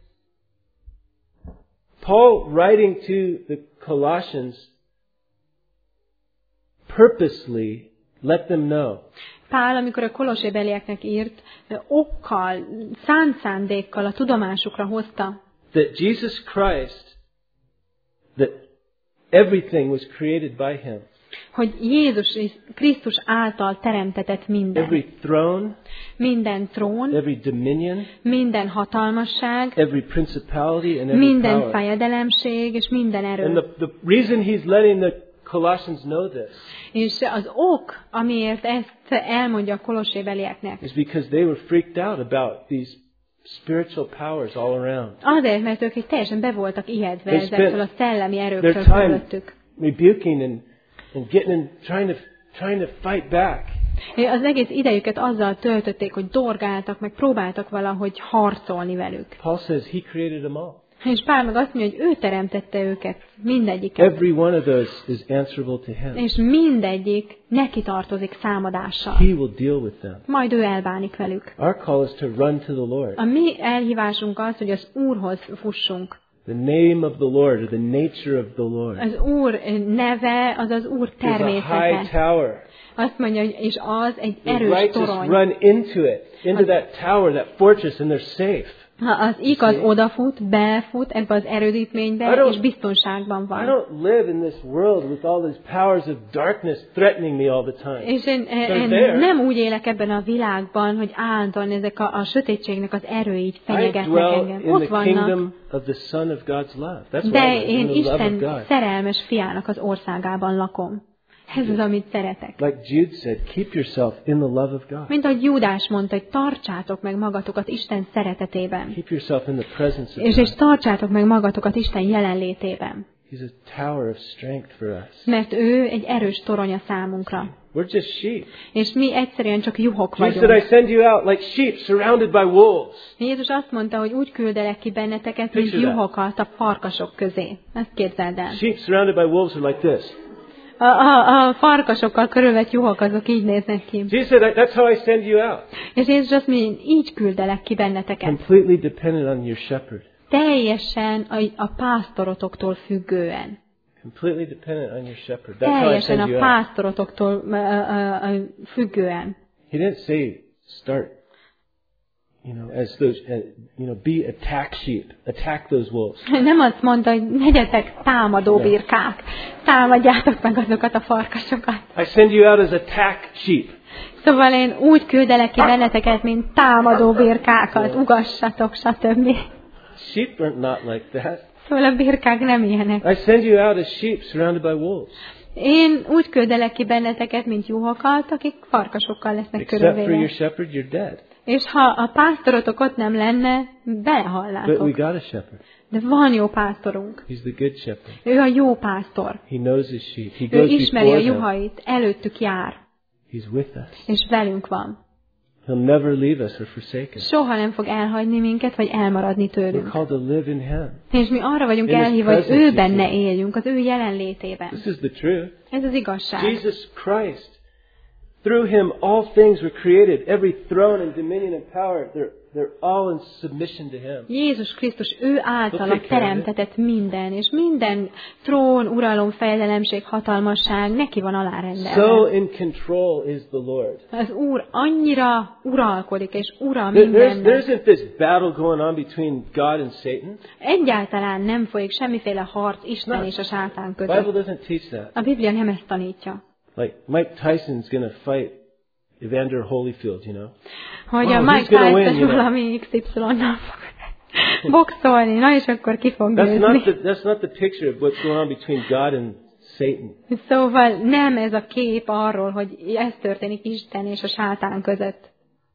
Paul, writing to the Colossians, purposely let them know Pál, amikor a kolossébelieknek írt, ö, okkal, szánt szándékkal a tudomásukra hozta, that Jesus Christ, that everything was created by Him. hogy Jézus Krisztus által teremtetett minden. Every throne, Minden trón, every dominion, minden hatalmasság, every principality, and every minden power. fejedelemség és minden And erő. the, the reason he's letting the Colossians know this És az ok, amiért ezt elmondja a kolossébelieknek, is because they were freaked out about these spiritual powers all around. azért, mert ők így teljesen be voltak ijedve They ezekről spent a szellemi their erőkről time körülöttük. rebuking and, and getting in, trying to trying to fight back. Az egész idejüket azzal töltötték, hogy dorgáltak, meg próbáltak valahogy harcolni velük. Paul says he created them all. És Pál meg azt mondja, hogy ő teremtette őket, mindegyiket. Every one of those is answerable to him. És mindegyik neki tartozik számadással. He will deal with them. Majd ő elbánik velük. Our call is to run to the Lord. A mi elhívásunk az, hogy az Úrhoz fussunk. The name of the Lord, or the nature of the Lord, Az Úr neve, az az Úr is a high természete. tower. Azt mondja, hogy és az egy The erős righteous torony. run into it, into that tower, that fortress, and they're safe. Ha az igaz odafut, befut ebbe az I erődítménybe, don't- és biztonságban I van. don't live in this world with all these powers of darkness threatening me all the time. És én, They're én there. nem úgy élek ebben a világban, hogy állandóan ezek a, a sötétségnek az erői így I fenyegetnek dwell engem. in Ott the vannak, kingdom of the Son of God's love. That's what I de live, én in the love of Isten God. szerelmes fiának az országában lakom. Ez az, amit szeretek. Like Jude said, keep yourself in the love of God. Mint ahogy Júdás mondta, hogy tartsátok meg magatokat Isten szeretetében. Keep yourself in the presence of És, és God. tartsátok meg magatokat Isten jelenlétében. He's a tower of strength for us. Mert ő egy erős torony a számunkra. We're just sheep. És mi egyszerűen csak juhok Jesus vagyunk. said, I send you out like sheep surrounded by wolves. Jézus azt mondta, hogy úgy küldelek ki benneteket, mint Picture that. juhokat a farkasok közé. Ezt képzeld el. Sheep surrounded by wolves are like this. A, a, a farkasokkal körülvett juhok azok így néznek ki. Jesus said, that's how I send you out. És Jézus azt mondja, így küldelek ki benneteket. Completely dependent on your shepherd. Teljesen a, a pásztorotoktól függően. Completely dependent on your shepherd. That's how I Teljesen send a you out. pásztorotoktól uh, uh, uh, függően. He didn't say start, you know, as those, uh, you know, be attack sheep, attack those wolves. Nem azt mondta, hogy legyetek támadó birkák, támadjátok meg azokat a farkasokat. I send you out as attack sheep. Szóval én úgy küldelek ki benneteket, mint támadó birkákat, ugassatok, stb. Sheep are not like that. Szóval a birkák nem ilyenek. I send you out as sheep surrounded by wolves. Én úgy küldelek ki benneteket, mint juhokat, akik farkasokkal lesznek Except for your körülvéve. shepherd, you're dead. És ha a pásztorotok ott nem lenne, But we belehallátok. got a shepherd. De van jó pásztorunk. He's the good shepherd. Ő a jó pásztor. He knows his sheep. He Ő goes ismeri a before them. juhait, előttük jár, He's with us. és velünk van. He'll never leave us or forsake us. Soha nem fog elhagyni minket, vagy elmaradni We're tőlünk. called to live in Him. És mi arra vagyunk In His elhívva, hogy presence, ő you benne see. éljünk, az ő jelenlétében. This is the truth. Ez az igazság. Jesus Christ, through Him all things were created. Every throne and dominion and power, they're, they're all in submission to Him. Jézus Krisztus, ő általa Oké, kell, teremtetett minden, és minden trón, uralom, fejlelemség, hatalmasság neki van So alárendelve. in control is the Lord. Az Úr annyira uralkodik, és ura There, there's, there mindennek. isn't this battle going on between God and Satan. Egyáltalán nem folyik semmiféle harc Isten No. és a sátán The Bible között. doesn't teach that. A Biblia nem ezt tanítja. Like Mike Tyson's going to fight Evander Holyfield, you know. Hogy Wow, a he's Mike gonna win, Tyson you know. valami iksz ipszilonnal fog boxolni, na és akkor ki fog That's not győzni. the that's not the picture of what's going on between God and Satan. Szóval nem ez a kép arról, hogy ez történik Isten és a sátán között.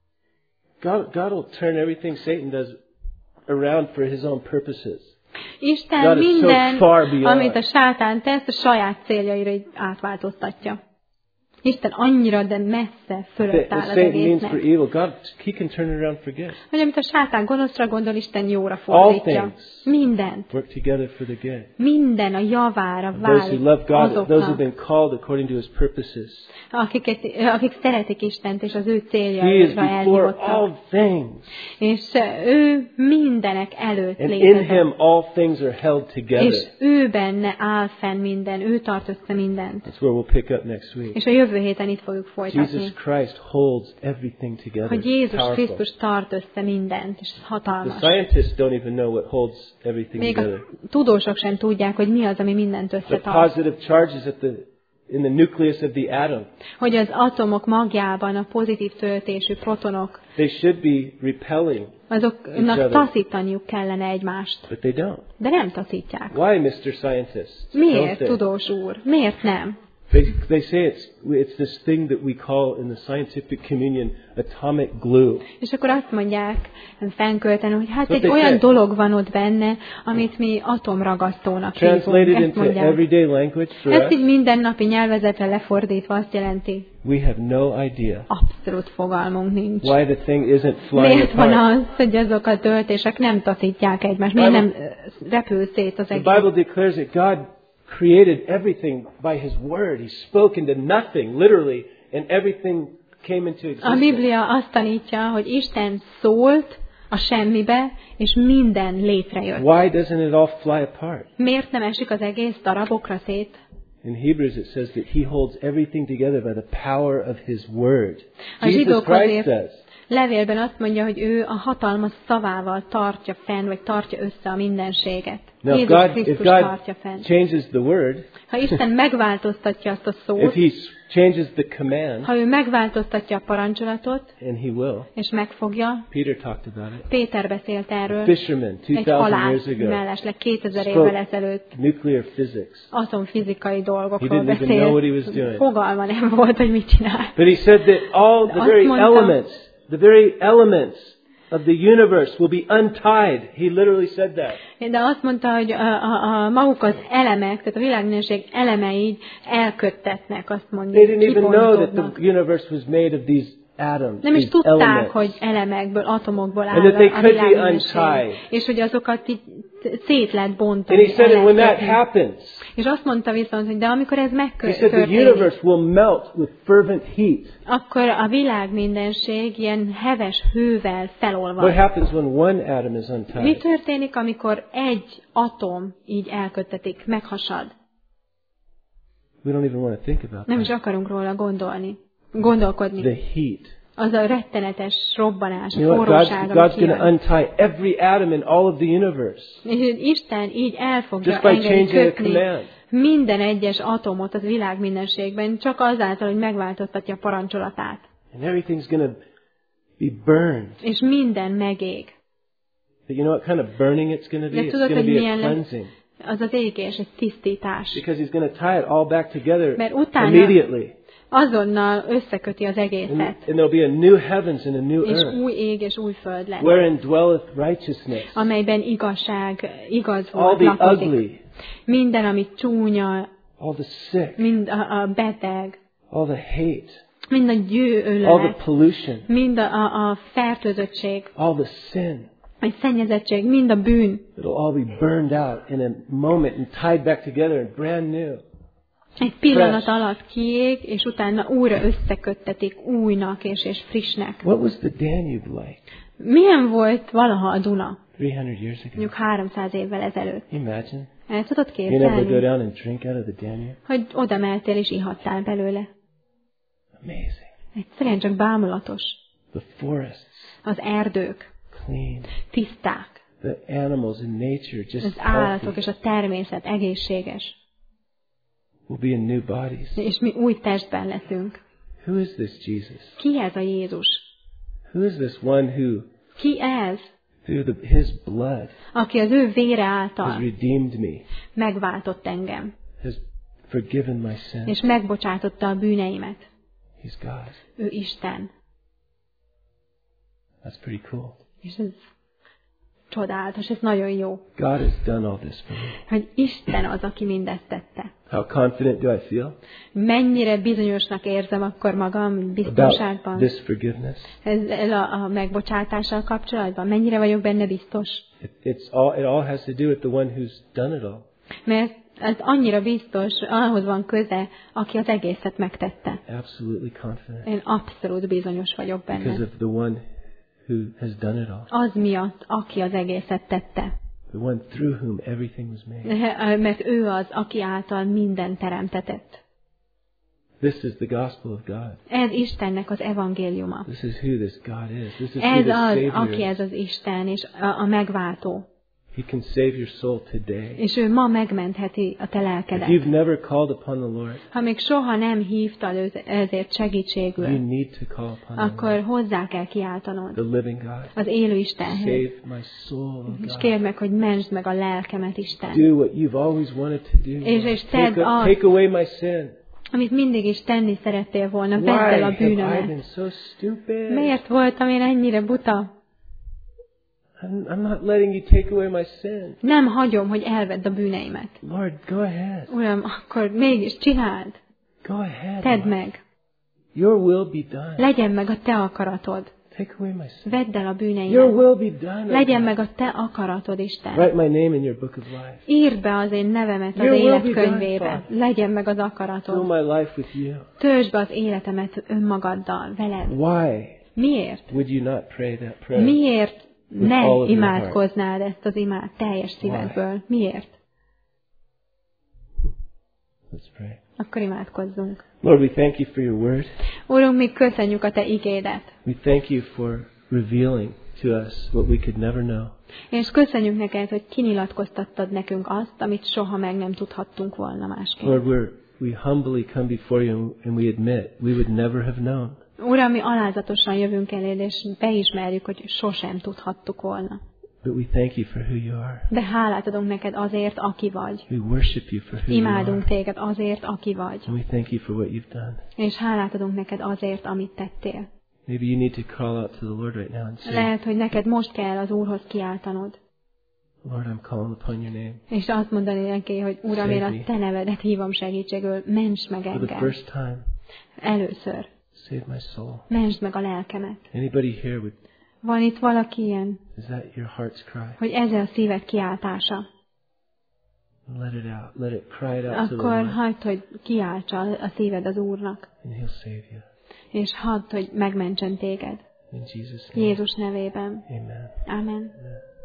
God God will turn everything Satan does around for His own purposes. Isten God is so minden, far beyond. amit a sátán tesz, a saját céljaira így átváltoztatja. Isten annyira, de messze fölött áll What az Satan means egésznek. for evil, God He can turn it around for good. Hogy amit a sátán gonoszra gondol, Isten jóra fordítja. things. Mindent. Work together for the good. Minden a javára Those who válik love God, those who have azoknak, been called according to His purposes. akiket, akik szeretik Istent, és az ő He is céljaira before elhívottak. all things, És ő mindenek előtt and in létezik. Him all things are held together. És ő benne áll fenn minden, ő tart össze mindent. That's where we'll pick up next week. És a jövő héten itt fogjuk folytatni. Jesus Christ holds everything together. Hogy Jézus Powerful. Krisztus tart össze mindent, és ez The hatalmas. scientists don't even know what holds everything Még a together. tudósok sem tudják, hogy mi az, ami mindent The összetart. positive charges at the in the nucleus of the atom, Hogy az atomok magjában a pozitív töltésű protonok, they should be repelling, azoknak taszítaniuk kellene egymást. but they don't. De nem taszítják. Why, mister Scientist? Miért, Don't they? tudós úr? Miért nem? They, they say it's it's this thing that we call in the scientific communion atomic glue. És akkor azt mondják fennkölten, hogy hát What egy they olyan say. dolog van ott benne, amit mi atomragasztónak Translated hívunk. Ezt into mondják. everyday language for Ezt így us, mindennapi nyelvezetre lefordítva azt jelenti, we have no idea abszolút fogalmunk nincs. why the thing isn't flying Miért van apart. az, hogy azok a töltések nem taszítják egymást? Miért nem ö, repül szét az The egész? Bible declares that God created everything by His word. He spoke into nothing, literally, and everything came into A existence. Biblia azt tanítja, hogy Isten szólt a semmibe, és minden létrejött. Why doesn't it all fly apart? Miért nem esik az egész darabokra szét? In Hebrews it says that He holds everything together by the power of His word. A Jesus zsidókhoz Christ írt says, levélben azt mondja, hogy ő a hatalmas szavával tartja fenn, vagy tartja össze a mindenséget. now if Jézus God, if Krisztus God tartja fenn. changes the word, Ha Isten megváltoztatja azt a if szót, He changes the command, ha ő megváltoztatja a parancsolatot, and he will. és megfogja, Peter talked about it. Péter beszélt erről, Fishermen two egy thousand halász years ago mellesleg kétezer spoke évvel ezelőtt nuclear physics. atomfizikai He dolgokról didn't even know what he was beszélt. doing. Fogalma nem volt, hogy mit csinál. But he said that all the Azt very mondta- elements, the very elements of the universe will be untied. He literally said that. De azt mondta, hogy a, a, a maguk az elemek, tehát a világminőség elemei elköttetnek, azt mondja, They didn't even know that kibontodnak. the universe was made of these atoms, Nem is these tudták, elements. hogy elemekből, atomokból áll And that they a could be világminőség. untied. És hogy azokat így szét lehet And bontani. he said el that when lehet that kötni. happens, És azt mondta viszont, hogy de amikor ez he said the megtörténik, universe will melt with fervent heat. akkor a világ mindenség ilyen heves hővel What felolvad. happens when one atom is Mi untied? történik, amikor egy atom így elköttetik, meghasad? We don't even want to think about Nem is that. akarunk róla gondolni, gondolkodni. The heat. Az a rettenetes robbanás, You know what? forróság, God's, ami God's going kijön. to untie every atom in all of the universe És Isten így el fogja just by engedni changing a kötni command. minden egyes atomot az világ mindenségben, csak azáltal, hogy megváltoztatja a parancsolatát. And everything's going to be burned. És minden megég. But you know what kind of burning it's going to be? De It's tudod, going to hogy be a milyen lesz? cleansing. Az az égés, egy tisztítás. Because he's going to tie it all back together Mert utána immediately. azonnal összeköti az And, egészet. and there'll be a new heavens and a new És earth új ég és új föld lesz, wherein dwelleth righteousness. amelyben igazság, igaz All volt the lakozik. ugly, Minden, ami csúnya, all the sick, mind a, a beteg, all the hate, mind a all the gyűlölet, pollution, mind a, a, a fertőzöttség, all the sin. a szennyezettség, mind a bűn. It'll all be burned out in a moment and tied back together and brand new. Egy pillanat Fresh. alatt kiég, és utána újra összeköttetik újnak és, és frissnek. What was the Danube like Milyen volt valaha a Duna? three hundred years ago? Mondjuk háromszáz évvel ezelőtt. Imagine. El tudod You never go képzelni, down and drink out of the Danube? hogy oda mehetél és ihattál belőle? Amazing. Egyszerűen csak bámulatos. The forests, Az erdők clean. tiszták, The animals in nature just az állatok healthy. és a természet egészséges, We'll be in new bodies. és mi új testben leszünk. Who is this Jesus? Ki ez a Jézus? Who is this one who, Ki ez, through the, his blood, aki az ő vére has által redeemed me, megváltott engem, has forgiven my sin? és megbocsátotta a bűneimet? He's God. Ő Isten. That's pretty cool. És ez csodálatos, ez nagyon jó, God has done all this for me. hogy Isten az, aki mindezt tette. How confident do I feel Mennyire bizonyosnak érzem akkor magam about biztonságban. this forgiveness? Ez, ez a, a megbocsátással kapcsolatban. Mennyire vagyok benne biztos? It, it's all, it all has to do with the one who's done it all. Mert ez annyira biztos, ahhoz van köze, aki az egészet megtette. Absolutely confident. Én abszolút bizonyos vagyok Because benne. of the one who has done it all. Az miatt, aki az egészet tette. The one through whom everything was made. Mert ő az, aki által minden teremtetett. This is the gospel of God. Ez Istennek az evangéliuma. This is who this God is. This is who Ez the az, Savior aki is. ez az Isten, és a, a megváltó. He can save your soul today. És ő ma megmentheti a te If lelkedet. you've never called upon the Lord, Ha még soha nem hívtad őt ezért you segítségül, need to call upon the akkor Lord, hozzá kell kiáltanod the living God. az élő Istenhez. Save my soul, oh És God. kérd meg, hogy mentsd meg a lelkemet, Isten. Do what you've always wanted to do. És- és Lord. Take, tedd a- azt, take away my sin. Amit mindig is tenni szerettél volna, Why vedd el a have I bűnömet. been so stupid? Miért voltam én ennyire buta? I'm, I'm not letting you take away my sin. Nem hagyom, hogy elvedd a bűneimet. Lord, go ahead. Uram, akkor mégis csináld. Go ahead. Tedd Lord. meg. Your will be done. Legyen meg a te akaratod. Take away my sin. Vedd el a Your bűneimet. will be done. oh Legyen God. meg a te akaratod, Isten. Write my name in your book of life. Írd be az én nevemet az Your will élet be done, könyvébe. Father. Legyen meg az Fill akaratod. my life with you. Töltsd be az életemet önmagaddal, veled. Why Miért? would you not pray that prayer? Miért With ne all of your imádkoznád ezt az imát teljes szívedből? Miért? Let's pray. Akkor imádkozzunk. Lord, we thank you for your word. Úrunk, mi köszönjük a te igédet. We thank you for revealing to us what we could never know. És köszönjük neked, hogy kinyilatkoztattad nekünk azt, amit soha meg nem tudhattunk volna másként. Lord, we're we humbly come before you and we admit we would never have known. Uram, mi alázatosan jövünk eléd, és beismerjük, hogy sosem tudhattuk volna. But we thank you for who you are. De hálát adunk neked azért, aki vagy. We worship you for who Imádunk you are. téged azért, aki vagy. And we thank you for what you've done. És hálát adunk neked azért, amit tettél. Maybe you need to call out to the Lord right now and say, Lehet, hogy neked most kell az Úrhoz kiáltanod. Lord, I'm calling upon your name. És azt mondani neki, hogy Uram, én a te nevedet hívom segítségül, mentsd meg For the engem. first time, Először. save my soul. Mentsd meg a lelkemet. Anybody here would, Van itt valaki ilyen, is that your heart's cry? hogy ez a szíved kiáltása. Let it out. Let it cry it out to the Akkor Lord. hagyd, hogy kiáltsa a szíved az Úrnak. And he'll save you. És hadd, hogy megmentsen téged. In Jesus' name. Jézus nevében. Amen. Amen. Amen.